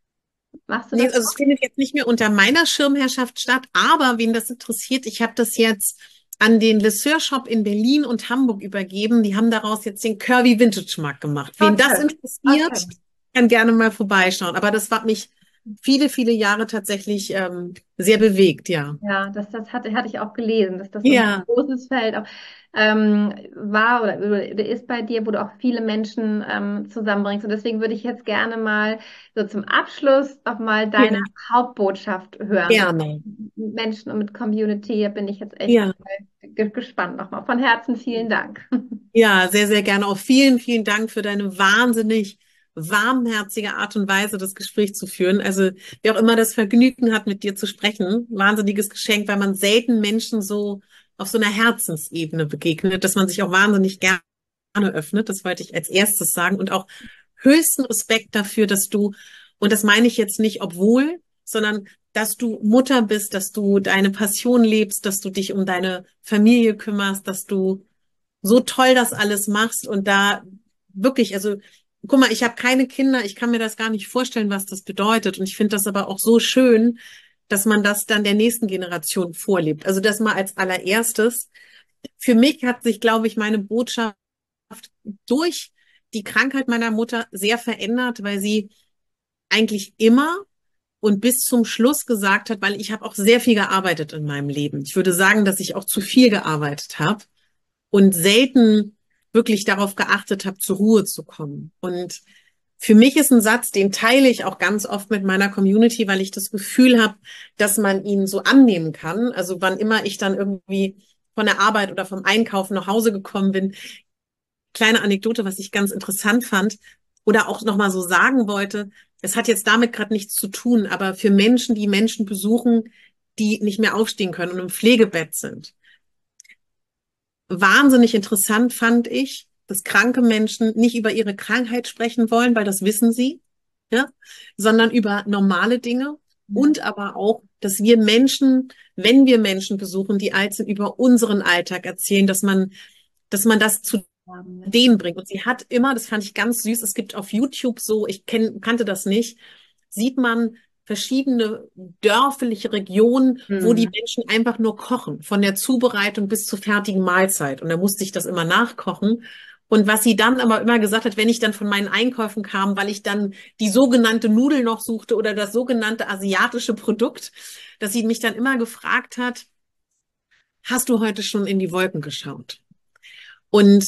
Machst du Nee, das also es findet jetzt nicht mehr unter meiner Schirmherrschaft statt, aber wen das interessiert, ich habe das jetzt an den Le Sœur Shop in Berlin und Hamburg übergeben. Die haben daraus jetzt den Curvy Vintage Markt gemacht. Wen das Okay, interessiert, okay. kann gerne mal vorbeischauen. Aber das hat mich viele, viele Jahre tatsächlich ähm, sehr bewegt, ja. Ja, das, das hatte, hatte ich auch gelesen, dass das so ein Ja, großes Feld auch ähm, war oder, oder ist bei dir, wo du auch viele Menschen ähm, zusammenbringst. Und deswegen würde ich jetzt gerne mal so zum Abschluss noch mal deine ja, Hauptbotschaft hören. So gerne. mit Menschen und mit Community, da bin ich jetzt echt Ja. ge- gespannt nochmal. Von Herzen vielen Dank. Ja, sehr, sehr gerne. Auch vielen, vielen Dank für deine wahnsinnig warmherzige Art und Weise, das Gespräch zu führen. Also, wer auch immer das Vergnügen hat, mit dir zu sprechen, wahnsinniges Geschenk, weil man selten Menschen so auf so einer Herzensebene begegnet, dass man sich auch wahnsinnig gerne öffnet. Das wollte ich als erstes sagen. Und auch höchsten Respekt dafür, dass du, und das meine ich jetzt nicht obwohl, sondern dass du Mutter bist, dass du deine Passion lebst, dass du dich um deine Familie kümmerst, dass du so toll das alles machst und da wirklich, also guck mal, ich habe keine Kinder, ich kann mir das gar nicht vorstellen, was das bedeutet. Und ich finde das aber auch so schön, dass man das dann der nächsten Generation vorlebt. Also das mal als allererstes. Für mich hat sich, glaube ich, meine Botschaft durch die Krankheit meiner Mutter sehr verändert, weil sie eigentlich immer und bis zum Schluss gesagt hat, weil ich habe auch sehr viel gearbeitet in meinem Leben. Ich würde sagen, dass ich auch zu viel gearbeitet habe und selten wirklich darauf geachtet habe, zur Ruhe zu kommen. Und für mich ist ein Satz, den teile ich auch ganz oft mit meiner Community, weil ich das Gefühl habe, dass man ihn so annehmen kann. Also wann immer ich dann irgendwie von der Arbeit oder vom Einkaufen nach Hause gekommen bin, kleine Anekdote, was ich ganz interessant fand oder auch nochmal so sagen wollte, es hat jetzt damit gerade nichts zu tun, aber für Menschen, die Menschen besuchen, die nicht mehr aufstehen können und im Pflegebett sind, wahnsinnig interessant fand ich, dass kranke Menschen nicht über ihre Krankheit sprechen wollen, weil das wissen sie, ja, sondern über normale Dinge und aber auch, dass wir Menschen, wenn wir Menschen besuchen, die alt sind, über unseren Alltag erzählen, dass man, dass man das zu denen bringt. Und sie hat immer, das fand ich ganz süß, es gibt auf YouTube so, ich kenn, kannte das nicht, sieht man verschiedene dörfliche Regionen, wo die Hm. Menschen einfach nur kochen, von der Zubereitung bis zur fertigen Mahlzeit. Und da musste ich das immer nachkochen. Und was sie dann aber immer gesagt hat, wenn ich dann von meinen Einkäufen kam, weil ich dann die sogenannte Nudel noch suchte oder das sogenannte asiatische Produkt, dass sie mich dann immer gefragt hat, hast du heute schon in die Wolken geschaut? Und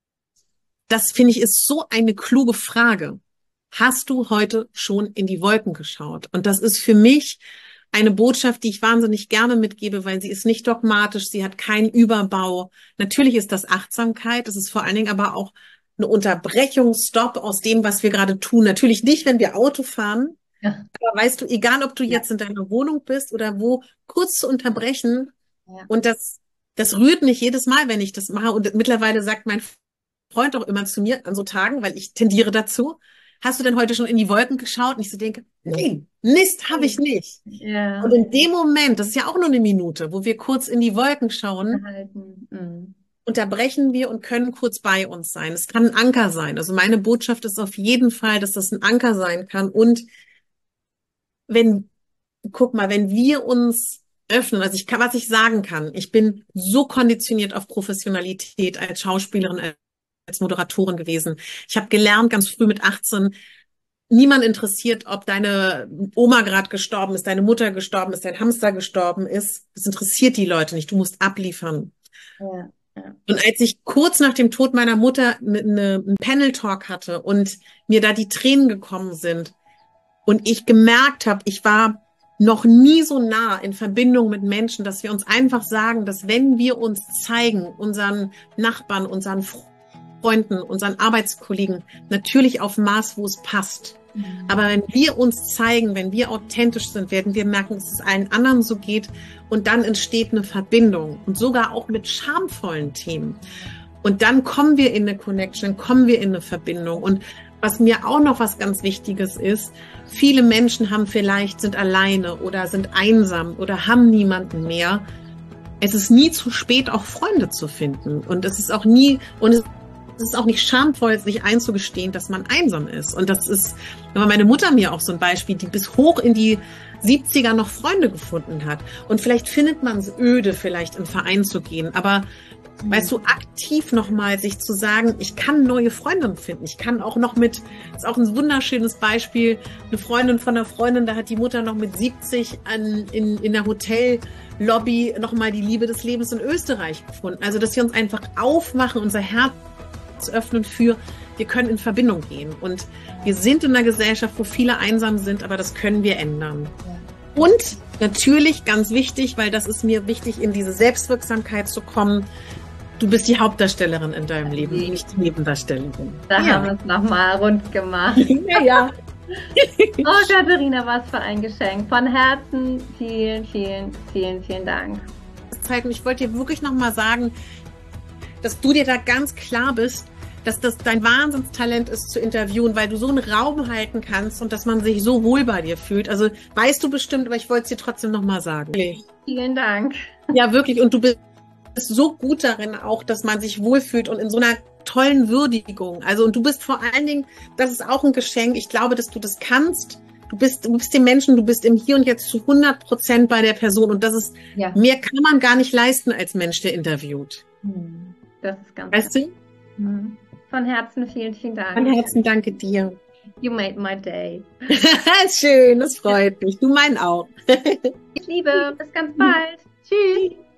das finde ich ist so eine kluge Frage. Hast du heute schon in die Wolken geschaut? Und das ist für mich eine Botschaft, die ich wahnsinnig gerne mitgebe, weil sie ist nicht dogmatisch, sie hat keinen Überbau. Natürlich ist das Achtsamkeit, es ist vor allen Dingen aber auch eine Unterbrechung, Stopp aus dem, was wir gerade tun. Natürlich nicht, wenn wir Auto fahren, Ja, aber weißt du, egal ob du ja, jetzt in deiner Wohnung bist oder wo, kurz zu unterbrechen ja. und das, das rührt mich jedes Mal, wenn ich das mache. Und mittlerweile sagt mein Freund auch immer zu mir an so Tagen, weil ich tendiere dazu. hast du denn heute schon in die Wolken geschaut? Und ich so denke, nein, Mist, habe ich nicht. Ja. Und in dem Moment, das ist ja auch nur eine Minute, wo wir kurz in die Wolken schauen, Mhm. unterbrechen wir und können kurz bei uns sein. Es kann ein Anker sein. Also meine Botschaft ist auf jeden Fall, dass das ein Anker sein kann. Und wenn, guck mal, wenn wir uns öffnen, also ich kann, was ich sagen kann, ich bin so konditioniert auf Professionalität als Schauspielerin, als Moderatorin gewesen. Ich habe gelernt, ganz früh mit achtzehn, niemand interessiert, ob deine Oma gerade gestorben ist, deine Mutter gestorben ist, dein Hamster gestorben ist. Das interessiert die Leute nicht. Du musst abliefern. Ja, ja. Und als ich kurz nach dem Tod meiner Mutter eine, einen Panel-Talk hatte und mir da die Tränen gekommen sind und ich gemerkt habe, ich war noch nie so nah in Verbindung mit Menschen, dass wir uns einfach sagen, dass wenn wir uns zeigen, unseren Nachbarn, unseren Freunden, unseren Arbeitskollegen, natürlich auf Maß, wo es passt. Mhm. Aber wenn wir uns zeigen, wenn wir authentisch sind, werden wir merken, dass es allen anderen so geht und dann entsteht eine Verbindung und sogar auch mit schamvollen Themen. Und dann kommen wir in eine Connection, kommen wir in eine Verbindung. Und was mir auch noch was ganz Wichtiges ist, viele Menschen haben vielleicht, sind alleine oder sind einsam oder haben niemanden mehr. Es ist nie zu spät, auch Freunde zu finden. Und es ist auch nie, und es Es ist auch nicht schamvoll, sich einzugestehen, dass man einsam ist. Und das ist, wenn meine Mutter mir auch so ein Beispiel, die bis hoch in die siebziger noch Freunde gefunden hat. Und vielleicht findet man es öde, vielleicht in einen Verein zu gehen. Aber mhm. weißt du, aktiv nochmal sich zu sagen, ich kann neue Freundinnen finden. Ich kann auch noch mit, das ist auch ein wunderschönes Beispiel, eine Freundin von einer Freundin, da hat die Mutter noch mit siebzig an, in, in der Hotellobby nochmal die Liebe des Lebens in Österreich gefunden. Also, dass wir uns einfach aufmachen, unser Herz zu öffnen für, wir können in Verbindung gehen. Und wir sind in einer Gesellschaft, wo viele einsam sind, aber das können wir ändern. Ja. Und natürlich, ganz wichtig, weil das ist mir wichtig, in diese Selbstwirksamkeit zu kommen, du bist die Hauptdarstellerin in deinem Leben, ja. Nicht die Nebendarstellerin. Da ja. haben wir es nochmal rund gemacht. Ja, ja. Oh, Katharina, was für ein Geschenk. Von Herzen vielen, vielen, vielen, vielen Dank. Ich wollte dir wirklich nochmal sagen, dass du dir da ganz klar bist, dass das dein Wahnsinnstalent ist, zu interviewen, weil du so einen Raum halten kannst und dass man sich so wohl bei dir fühlt. Also weißt du bestimmt, aber ich wollte es dir trotzdem nochmal sagen. Okay. Vielen Dank. Ja, wirklich. Und du bist so gut darin auch, dass man sich wohlfühlt und in so einer tollen Würdigung. Also und du bist vor allen Dingen, das ist auch ein Geschenk. Ich glaube, dass du das kannst. Du bist, du bist dem Menschen, du bist im Hier und Jetzt zu hundert Prozent bei der Person. Und das ist, ja. Mehr kann man gar nicht leisten als Mensch, der interviewt. Hm. Das ist ganz Weißt du? Von Herzen vielen, vielen Dank. Von Herzen danke dir. You made my day. Schön, das freut mich. Du meinen auch. Ich liebe. Bis ganz bald. Tschüss.